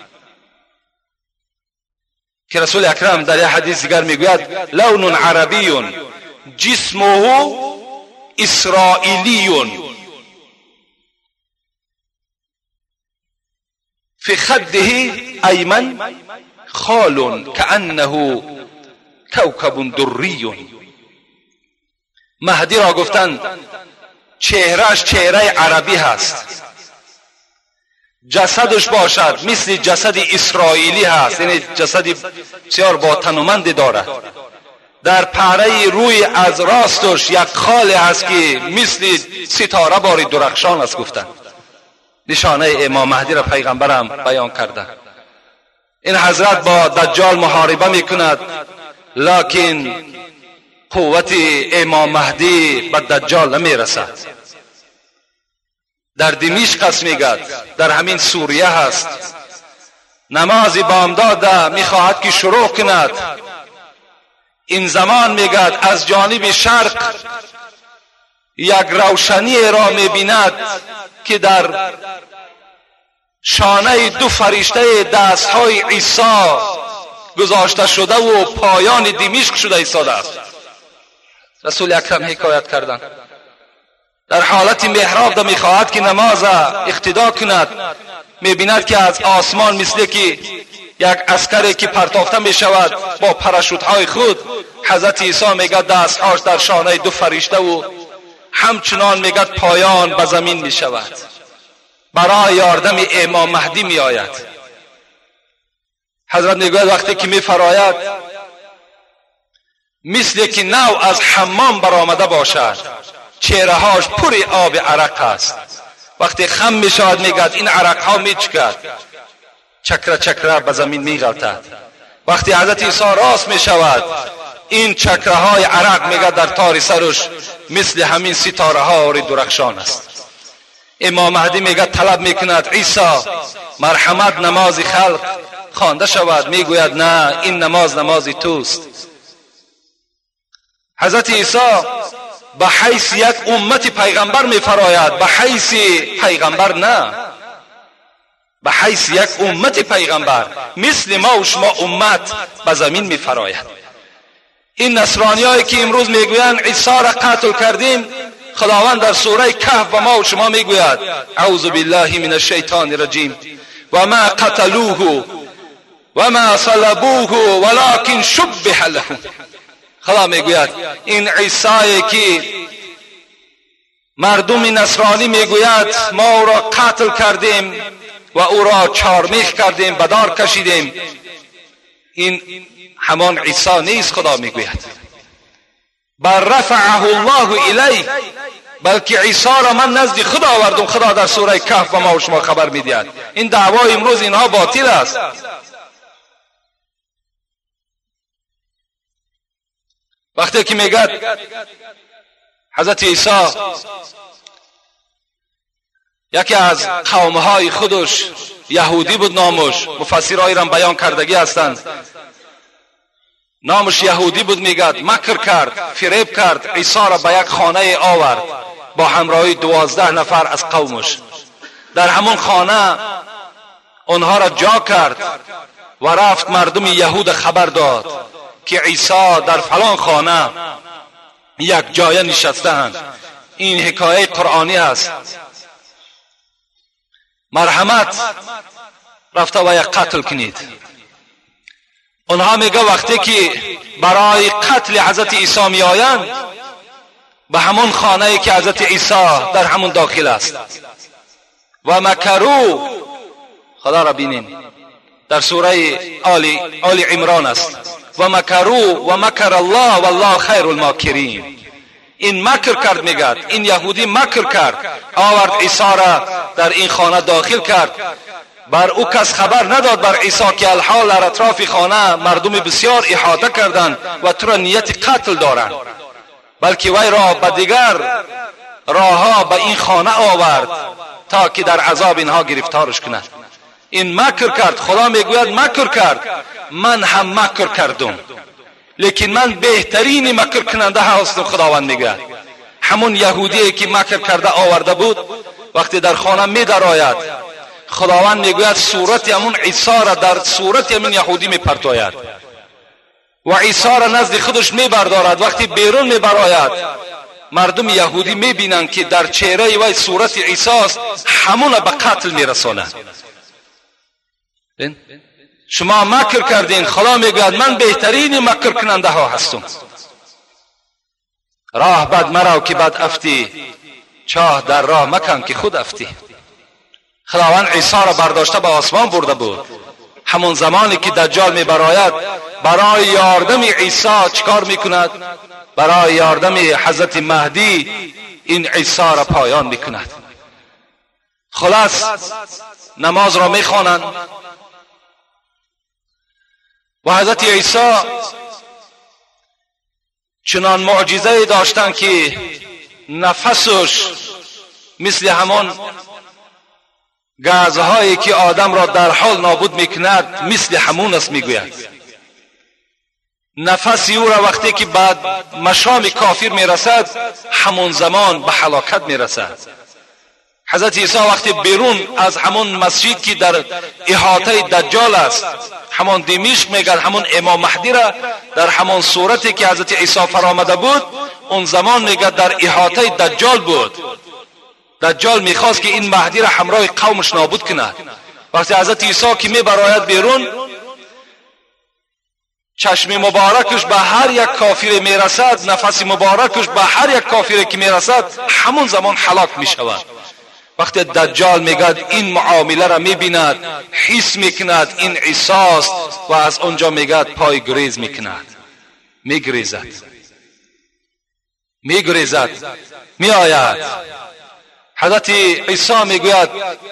که رسول اکرم در یک حدیث دیگر می گوید لون عربی جسمه اسرائیلی فی خده ایمن خال کانه کوکب دری. مهدی را گفتند چهرهش چهره عربی هست، جسدش باشد مثل جسد اسرائیلی هست، یعنی جسدی بسیار با تنومندی دارد. در پهره روی از راستش یک خال هست که مثل ستاره باری درخشان است. گفتند نشانه امام مهدی را پیغمبرم بیان کرده. این حضرت با دجال محاربه می کند، لکن قوت امام مهدی به دجال نمی رسد. در دمشق است میگد، در همین سوریه هست، نماز بامداد می خواهد که شروع کند. این زمان میگد از جانب شرق یک روشنی را می بیند که در شانه دو فرشته دستهای عیسی گذاشته شده و پایان دمشق شده ایستاده است. رسول اکرم حکایت کردند در حالت محراب دا میخواهد که نماز اقتدا کند، میبیند که از آسمان مثل که یک عسکری که پرتافته میشود با پراشوت های خود، حضرت عیسی میگه دستهاش در شانه دو فرشته و همچنان میگه پایان به زمین میشود، برای یاردم امام مهدی میآید. حضرت میگوید وقتی که میفراید مثل که نو از حمام برآمده باشد، چهرهاش پر آب عرق است. وقتی خم میشود میگد این عرق ها میچکد، چکره چکره به زمین میغلطد. وقتی حضرت عیسی راست میشود این چکره های عرق میگد در تار سرش مثل همین ستاره ها درخشان است. امام مهدی میگه طلب میکند عیسی مرحمت نماز خلق خوانده شود، میگوید نه این نماز نماز توست. حضرت عیسی به حیث یک امت پیغمبر میفراید، به حیث پیغمبر نه، به حیث یک امت پیغمبر مثل ما و شما امت به زمین میفراید. این نصرانی هایی که امروز میگویند عیسی را قتل کردیم، خداوند در سوره کهف و ما و شما میگوید اعوذ بالله من الشیطان الرجیم و ما قتلوه و ما صلبوه ولكن شبه لهم. خدا میگوید این عیسی که مردم نصرانی میگوید ما او را قتل کردیم و او را چارمیخ کردیم، به دار کشیدیم، این همان عیسی نیست. خدا میگوید بل رفعه الله الی، بلکه عیسی را من نزد خدا آوردم. خدا در سوره کهف و ما و شما خبر میدهد. این دعوای امروز اینها باطل است. وقتی که میگد حضرت عیسی یکی از قومهای خودش یهودی بود، نامش مفسرای را بیان کردگی هستند، نامش یهودی بود، میگد مکر کرد، فریب کرد، عیسی را به یک خانه آورد با همراهی دوازده نفر از قومش. در همون خانه آنها را جا کرد و رفت مردم یهود خبر داد که عیسی در فلان خانه یک جای نشستند. این حکایه قرآنی است. مرحمت رفته و یک قتل کنید. اونها میگه وقتی که برای قتل حضرت عیسی می آیند به همون خانه که حضرت عیسی در همون داخل است. و مکرو، خدا را بینین در سوره آل آل عمران است، و مکرو و مکر الله والله خیر الماکرین. این مکر کرد، میگد این یهودی مکر کرد، آورد عیسی را در این خانه داخل کرد. بر او کس خبر نداد بر عیسی که الحال در اطراف خانه مردم بسیار احاطه کردند و تو را نیت قتل دارند، بلکه وی را به دیگر راهها به این خانه آورد تا که در عذاب اینها گرفتارش کند. این مکر کرد. خدا میگوید مکر کرد، من هم مکر کردم، لیکن من بهترین مکر کننده هستم. خداوند میگه همون یهودی که مکر کرده آورده بود وقتی در خانه می درآید، خداوند میگوید صورت همون عیسی را در صورت همون یهودی میپرتاید و عیسی را نزد خودش میبردارد. وقتی بیرون میبراید مردم یهودی میبینند که در چهره وی صورت عیسی است، همون به قتل میرساند. شما مکر کردین. خدا میگوید من بهترین مکر کننده ها هستم. راه بد مرو که بد افتی، چاه در راه مکن که خود افتی. خداوند عیسی را برداشته به آسمان برده بود. همون زمانی که دجال میبراید برای یاردم عیسی چیکار میکند؟ برای یاردم حضرت مهدی این عیسی را پایان میکند. خلاص نماز را میخوانند و حضرت عیسی چنان معجزه داشتند که نفسش مثل همان گازهایی که آدم را در حال نابود میکند مثل همون است. میگوید نفس او را وقتی که بعد مشام کافر میرسد همون زمان به هلاکت میرسد. حضرت عیسی وقتی بیرون از همون مسجد که در احاطه دجال است، همون دمشق میگن همون امام مهدی را در همون صورتی که حضرت عیسی فرآمده بود اون زمان میگه در احاطه دجال بود. دجال میخواست که این مهدی را همراه قومش نابود کند. وقتی حضرت عیسی که میبراید بیرون چشم مبارکش به هر یک کافر میرسد، نفس مبارکش به هر یک کافر که میرسد همون زمان هلاک میشود. وقتی دجال میگد این معامله را میبیند، حس میکند این عیسی است و از اونجا میگد پای گریز میکند، میگریزد میگریزد میآید. حضرت عیسی میگوید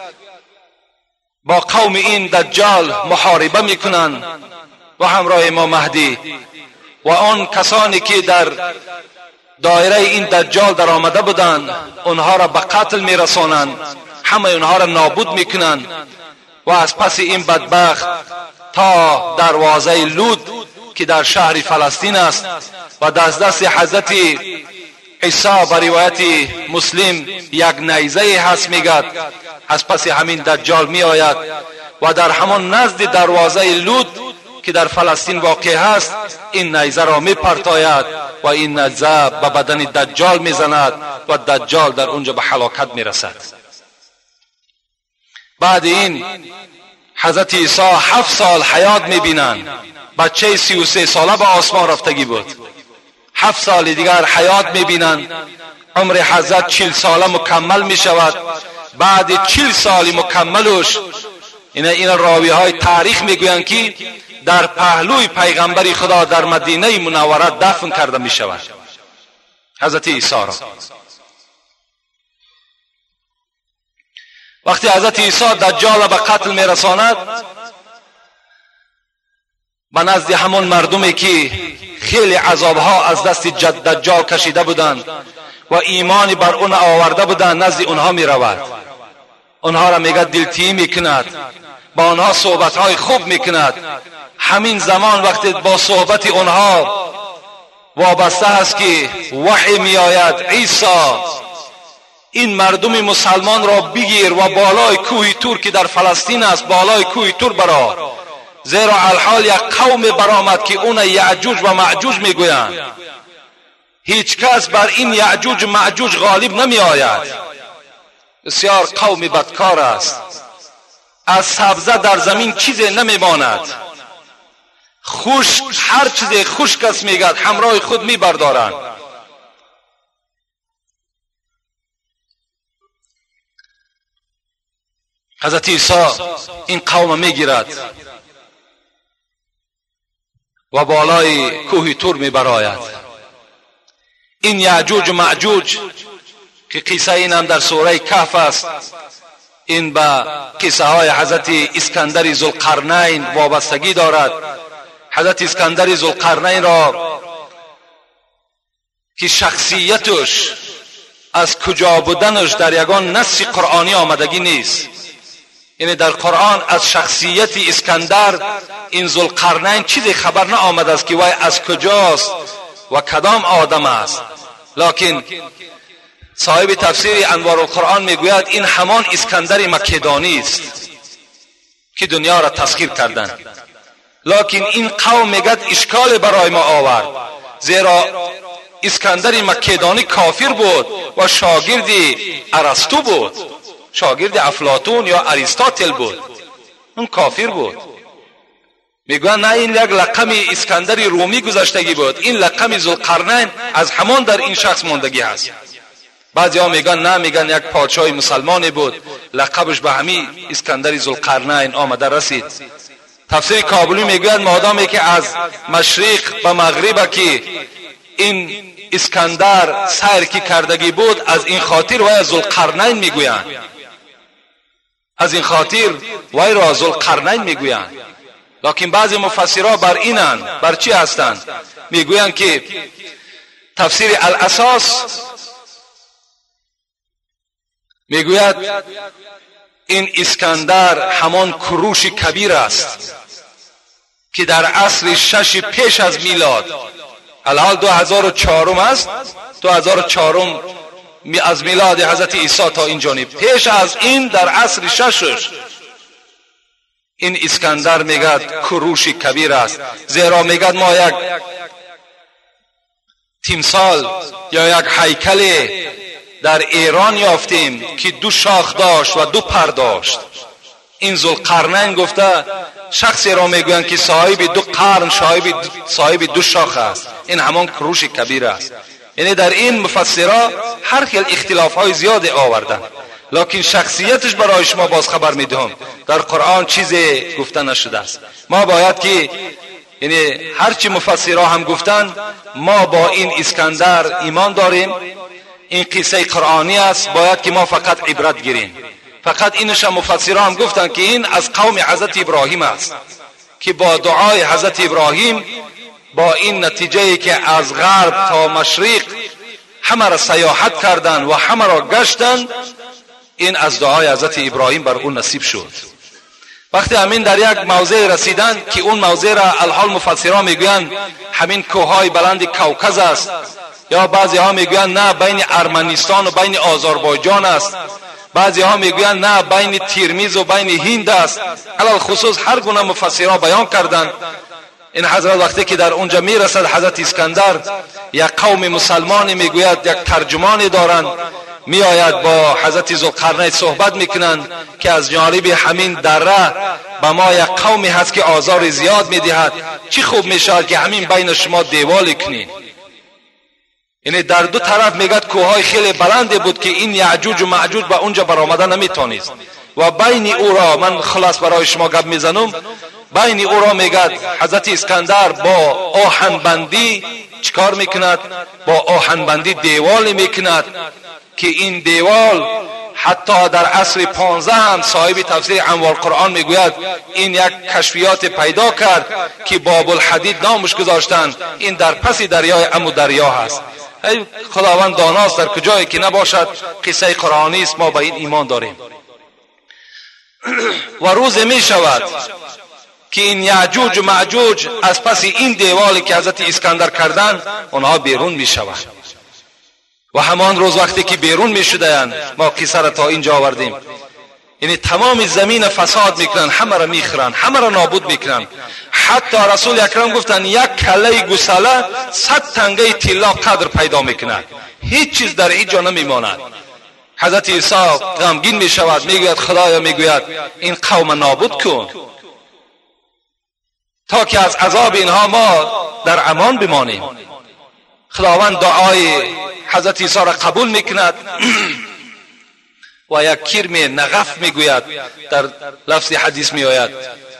با قوم این دجال محاربه میکنند و همراه امام مهدی و آن کسانی که در دایره این دجال در آمده بودند اونها را به قتل میرسانند، همه اونها را نابود میکنند و از پس این بدبخت تا دروازه لود که در شهر فلسطین است و دست دست حضرت عیسی بر روایت مسلم یک نیزه هست، میگد از پس همین دجال می آید و در همان نزد دروازه لود که در فلسطین واقع هست این نیزه را می پرتاید و این نیزه به بدن دجال می زند و دجال در اونجا به هلاکت می رسد. بعد این حضرت عیسی هفت سال حیات میبینند. بچه سی و سه ساله به آسمان رفتگی بود. هفت سال دیگر حیات میبینند. عمر حضرت چهل ساله مکمل میشود. بعد چهل سال مکملش این این راوی های تاریخ میگویند که در پهلوی پیغمبر خدا در مدینه منوره دفن کرده میشود حضرت عیسی را. وقتی حضرت عیسی دجال به قتل میرساند، به نزد همون مردمی که خیلی عذابها از دست دجال کشیده بودند و ایمان بر اون آورده بودند، نزد اونها میرود. اونها را میگه دلتیی میکند، با اونها صحبتهای خوب میکند. همین زمان وقتی با صحبت اونها وابسته است که وحی میآید عیسی این مردم مسلمان را بگیر و بالای کوه تور که در فلسطین است بالای کوه تور برآ، زیرا الحال یک قوم برآمد که اون یعجوج و معجوج میگویند. هیچ کس بر این یعجوج و معجوج غالب نمی آید. بسیار قوم بدکار است. از سبزه در زمین چیزی نمی ماند. خشک هر چیز خشک است میگد همراه خود می بردارند. حضرت عیسی این قوم میگیرد و بالای کوه تور میبراید. این یعجوج و معجوج که قصه این هم در سوره کهف است، این به قصه های حضرت اسکندر ذوالقرنین وابستگی دارد. حضرت اسکندر ذوالقرنین را که شخصیتش از کجا بودنش در یگان نص قرآنی آمدگی نیست. یعنی در قرآن از شخصیت اسکندر این ذوالقرنین چیزی خبر نه آمده است که وای از کجاست و کدام آدم است. لکن صاحب تفسیر انوار القرآن میگوید این همان اسکندر مکدانی است که دنیا را تسخیر کردند. لکن این قوم میگد اشکال برای ما آورد، زیرا اسکندر مکدانی کافر بود و شاگرد ارسطو بود، شاگرد افلاطون یا اریستاتل بود. اون کافر بود. میگویند نه این یک لقب اسکندر رومی گذشتگی بود، این لقب ذوالقرنین از همان در این شخص ماندگی است. بعضی ها میگن نه، میگن یک پادشاه مسلمانی بود لقبش به همین اسکندر ذوالقرنین آمده رسید. تفسیر کابلی میگوید مادامی که از مشرق به مغرب که این اسکندر سیر کی کردگی بود، از این خاطر وای ذوالقرنین میگویند، از این خاطر وای را ذوالقرنین میگویند. لکن بعضی مفسرها بر اینند، بر چی هستند؟ میگویند که تفسیر الاساس میگوید این اسکندر همان کروش کبیر است که در عصر شش پیش از میلاد، الحال دو هزار و چهارم است، دو هزار و چهارم از میلاد حضرت عیسی تا این جانب، پیش از این در عصر ششش این اسکندر میگد کروش کبیر است. زیرا میگد ما یک تمثال یا یک هیکل در ایران یافتیم که دو شاخ داشت و دو پر داشت. این ذوالقرنین گفته شخصی را میگویند که صاحب دو قرن، صاحب صاحب دو شاخ است، این همان کروش کبیر است. یعنی در این مفسرها هر خیل اختلاف های زیاد آوردن، لکن شخصیتش برای شما باز خبر میدهم در قرآن چیزی گفته نشده است. ما باید که یعنی هرچی مفسرها هم گفتن ما با این اسکندر ایمان داریم، این قصه قرآنی است، باید که ما فقط عبرت گیریم. فقط اینش هم مفسرها هم گفتن که این از قوم حضرت ابراهیم است که با دعای حضرت ابراهیم با این نتیجه که از غرب تا مشرق همه را سیاحت کردند و همه را گشتند، این از دعای حضرت ابراهیم بر اون نصیب شد. وقتی همین در یک موضع رسیدن که اون موضع را الحال مفسرها میگویند همین کوههای بلند کوکز است، یا بعضی ها میگویند نه بین ارمنستان و بین آذربایجان است، بعضی ها میگویند نه بین ترمیز و بین هند است. علل خصوص هر گونه مفسرها بیان کردند. این حضرت وقتی که در اونجا میرسد حضرت اسکندر، یک قوم مسلمانی میگوید یک ترجمانی دارند، می آید با حضرت ذوالقرنین صحبت میکنند که از جانب همین دره به ما یک قومی هست که آزار زیاد میدهد، چی خوب میشود که همین بین شما دیوال کنید. یعنی در دو طرف میگد کوههای خیلی بلنده بود که این یعجوج و معجوج به اونجا برآمده نمیتونست و بین او را، من خلاص برای شما گپ میزنم، بین او را میگد حضرت اسکندر با آهن بندی چیکار میکند؟ با آهن بندی دیوال میکند که این دیوال حتی در عصر پانزده هم صاحب تفسیر انوار قرآن میگوید این یک کشفیات پیدا کرد که باب الحدید نامش گذاشتند، این در پس دریای امو دریا هست. ای خداوند داناست در کجایی که نباشد قصه قرآنی است، ما به این ایمان داریم. و روز می شود که این یعجوج و معجوج از پس این دیوالی که حضرت اسکندر کردن اونها بیرون می شود و همان روز وقتی که بیرون می شدند، ما قصه را تا اینجا آوردیم، یعنی تمام زمین فساد میکنن، همه را میخرن، همه را نابود میکنن. حتی رسول اکرم گفتن یک کله گوساله صد تنگه طلا قدر پیدا میکند، هیچ چیز در هیچ جا نمیماند. حضرت عیسی غمگین میشود، میگوید خدایا، میگوید این قوم نابود کن تا که از عذاب اینها ما در امان بمانیم. خداوند دعای حضرت عیسی را قبول میکند و یک کرم نغف میگوید، در لفظ حدیث میآید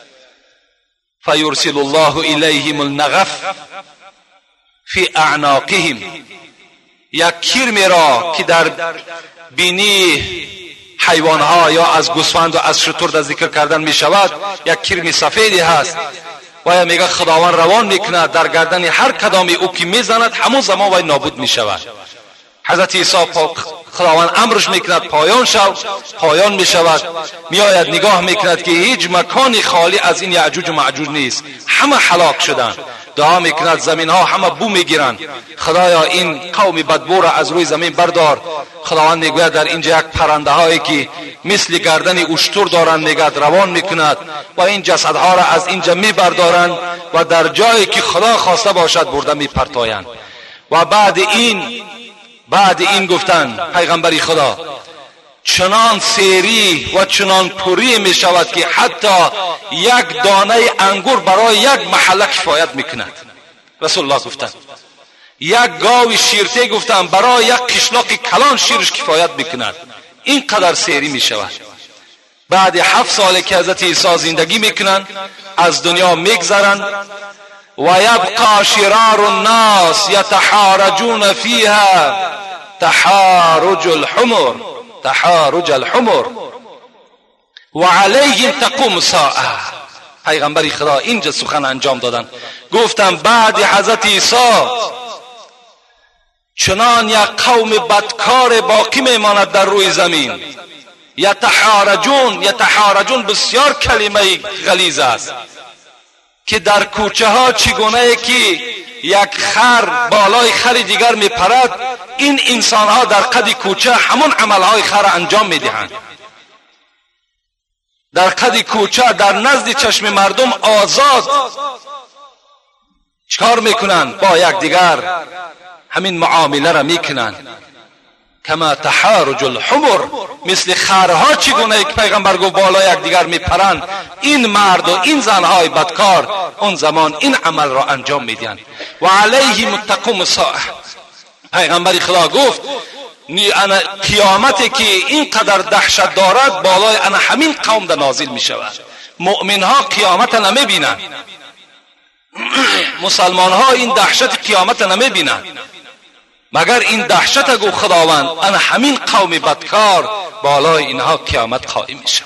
فیرسل الله الیهم النغف فی اعناقهم، یک کرم را که در بینی حیوانها یا از گوسفند و از شتر در ذکر کردن می شود، یک کرم سفیدی هست و میگه خداوند روان میکند در گردن هر کدام او که میزند همون زمان وی نابود می شود. حضرت عیسی خداوند امرش میکند پایان شو، پایان میشود، میآید نگاه میکند که هیچ مکانی خالی از این یعجوج و معجوج نیست، همه هلاک شدند. دعا میکند زمین ها همه بو میگیرند، خدایا این قوم بدبو را از روی زمین بردار. خداوند میگوید در اینجا یک پرنده هایی که مثل گردن اشتر دارند میگد روان میکند و این جسدها را از اینجا میبردارند و در جایی که خدا خواسته باشد برده میپرتایند. و بعد این بعد این گفتن پیغمبری خدا چنان سیری و چنان پوری می شود که حتی یک دانه انگور برای یک محله کفایت میکند. رسول الله گفتن یک گاوی شیرته گفتن برای یک قشلاق کلان شیرش کفایت میکند. این قدر سیری می شود. بعد هفت سال که حضرت عیسی زندگی میکنن، از دنیا میگذرن و یبقى شرار الناس یتحارجون فیها تحارج الحمر تحارج الحمر و علیهم تقوم الساعه. پیغمبر خدا اینجا سخن انجام دادن، گفتن بعد حضرت عیسی چنان یک قوم بدکار باقی میماند در روی زمین. یتحارجون، یتحارجون بسیار کلمه غلیظ است که در کوچه ها چگونه که یک خر بالای خر دیگر میپرد، این انسان ها در قد کوچه همون عمل های خر انجام میدهند. در قد کوچه در نزد چشم مردم آزاد چکار میکنند؟ با یک دیگر همین معامله را میکنند. کما تحارج الحمر، مثل خرها چگونه یک پیغمبر گفت بالا یک دیگر میپرند، این مرد و این زنهای بدکار اون زمان این عمل را انجام میدن. و علیهم تقوم الساعه. پیغمبر خدا گفت قیامتی که اینقدر دهشت دارد بالای انا همین قوم در نازل میشود. مؤمن ها قیامت نمیبینند، مسلمان ها این دهشت قیامت نمیبینند، مگر این دهشت گو خداوند انا همین قوم بدکار بالای اینها قیامت قائم میشود.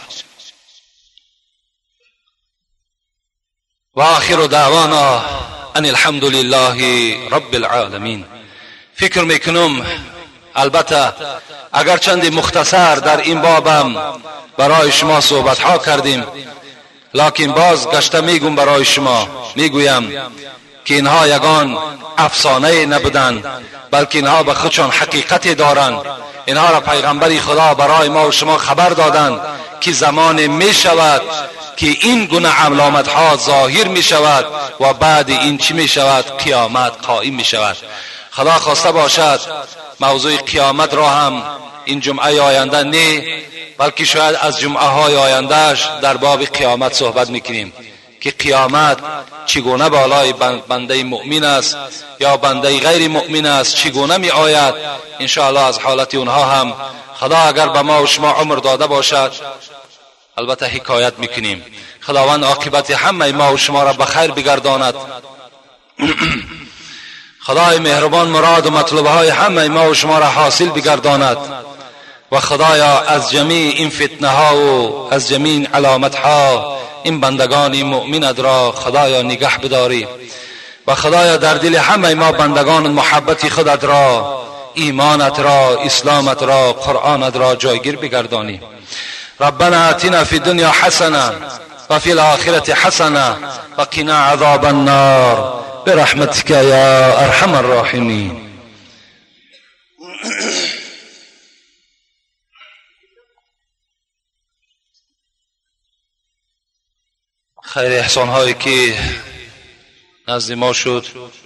و آخر دعوانا ان الحمد لله رب العالمین. فکر میکنم البته اگر چند مختصر در این بابم برای شما صحبت ها کردیم، لکن باز گشته میگم برای شما، میگویم که اینها یگان افسانه نبودند، بلکه اینها به خودشان حقیقتی دارند. اینها را پیغمبر خدا برای ما و شما خبر دادند که زمان می شود که این گونه علامت ها ظاهر می شود و بعد این چی می شود؟ قیامت قائم می شود. خدا خواسته باشد موضوع قیامت را هم این جمعه آینده نه، بلکه شاید از جمعه های آیندهش در باب قیامت صحبت میکنیم که قیامت چگونه بالای بنده مؤمن است یا بنده غیر مؤمن است، چگونه می آید. ان شاء الله از حالت اونها هم خدا اگر به ما و شما عمر داده باشد البته حکایت میکنیم. خداوند عاقبت همه ما و شما را به خیر بگرداند. خدای مهربان مراد و مطلب های همه ما و شما را حاصل بگرداند و خدایا از جمیع این فتنه ها و از جمیع علامت ها این بندگان مؤمنت را خدایا نگه بداری و خدایا در دل همه ما بندگان محبت خودت را، ایمانت را، اسلامت را، قرآنت را جایگیر بگردانی. ربنا آتنا فی الدنیا حسنه و فی الاخره حسنه و قنا عذاب النار برحمتك یا ارحم الراحمین. خیر احسان هایی که نزد ما شد،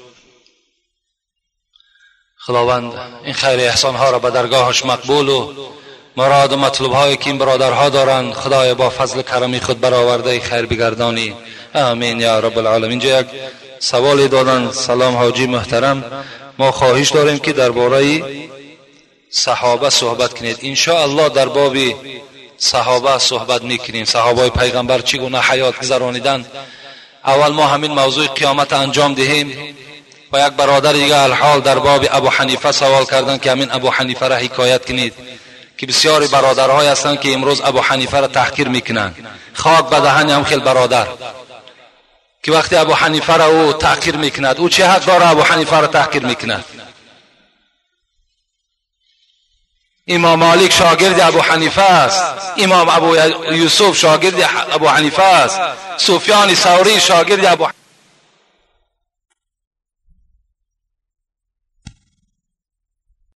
خداوند این خیر احسان ها را به درگاهش مقبول و مراد و مطلوب هایی که این برادرها دارند خدای با فضل کرمی خود برآورده خیر بگردانی. آمین یا رب العالمین. اینجا یک سوالی دادن. سلام حاجی محترم، ما خواهش داریم که درباره صحابه صحبت کنید. ان شاء الله در باب صحابه صحبت میکنیم. صحابه پیغمبر چگونه حیات گذرانیدند. اول ما همین موضوع قیامت انجام دهیم و یک برادر دیگه الحال در باب ابو حنیفه سوال کردن که همین ابو حنیفه را حکایت کنید که بسیاری برادرهای هستند که امروز ابو حنیفه را تحقیر میکنند. خاک به دهن هم خیل برادر که وقتی ابو حنیفه را او تحقیر میکند، او چه حق داره ابو حنیفه را تحقیر میکند؟ امام مالک شاگرد ابو حنیفه است، امام ابو یوسف شاگرد ابو حنیفه است، سفیان ثوری شاگرد ابو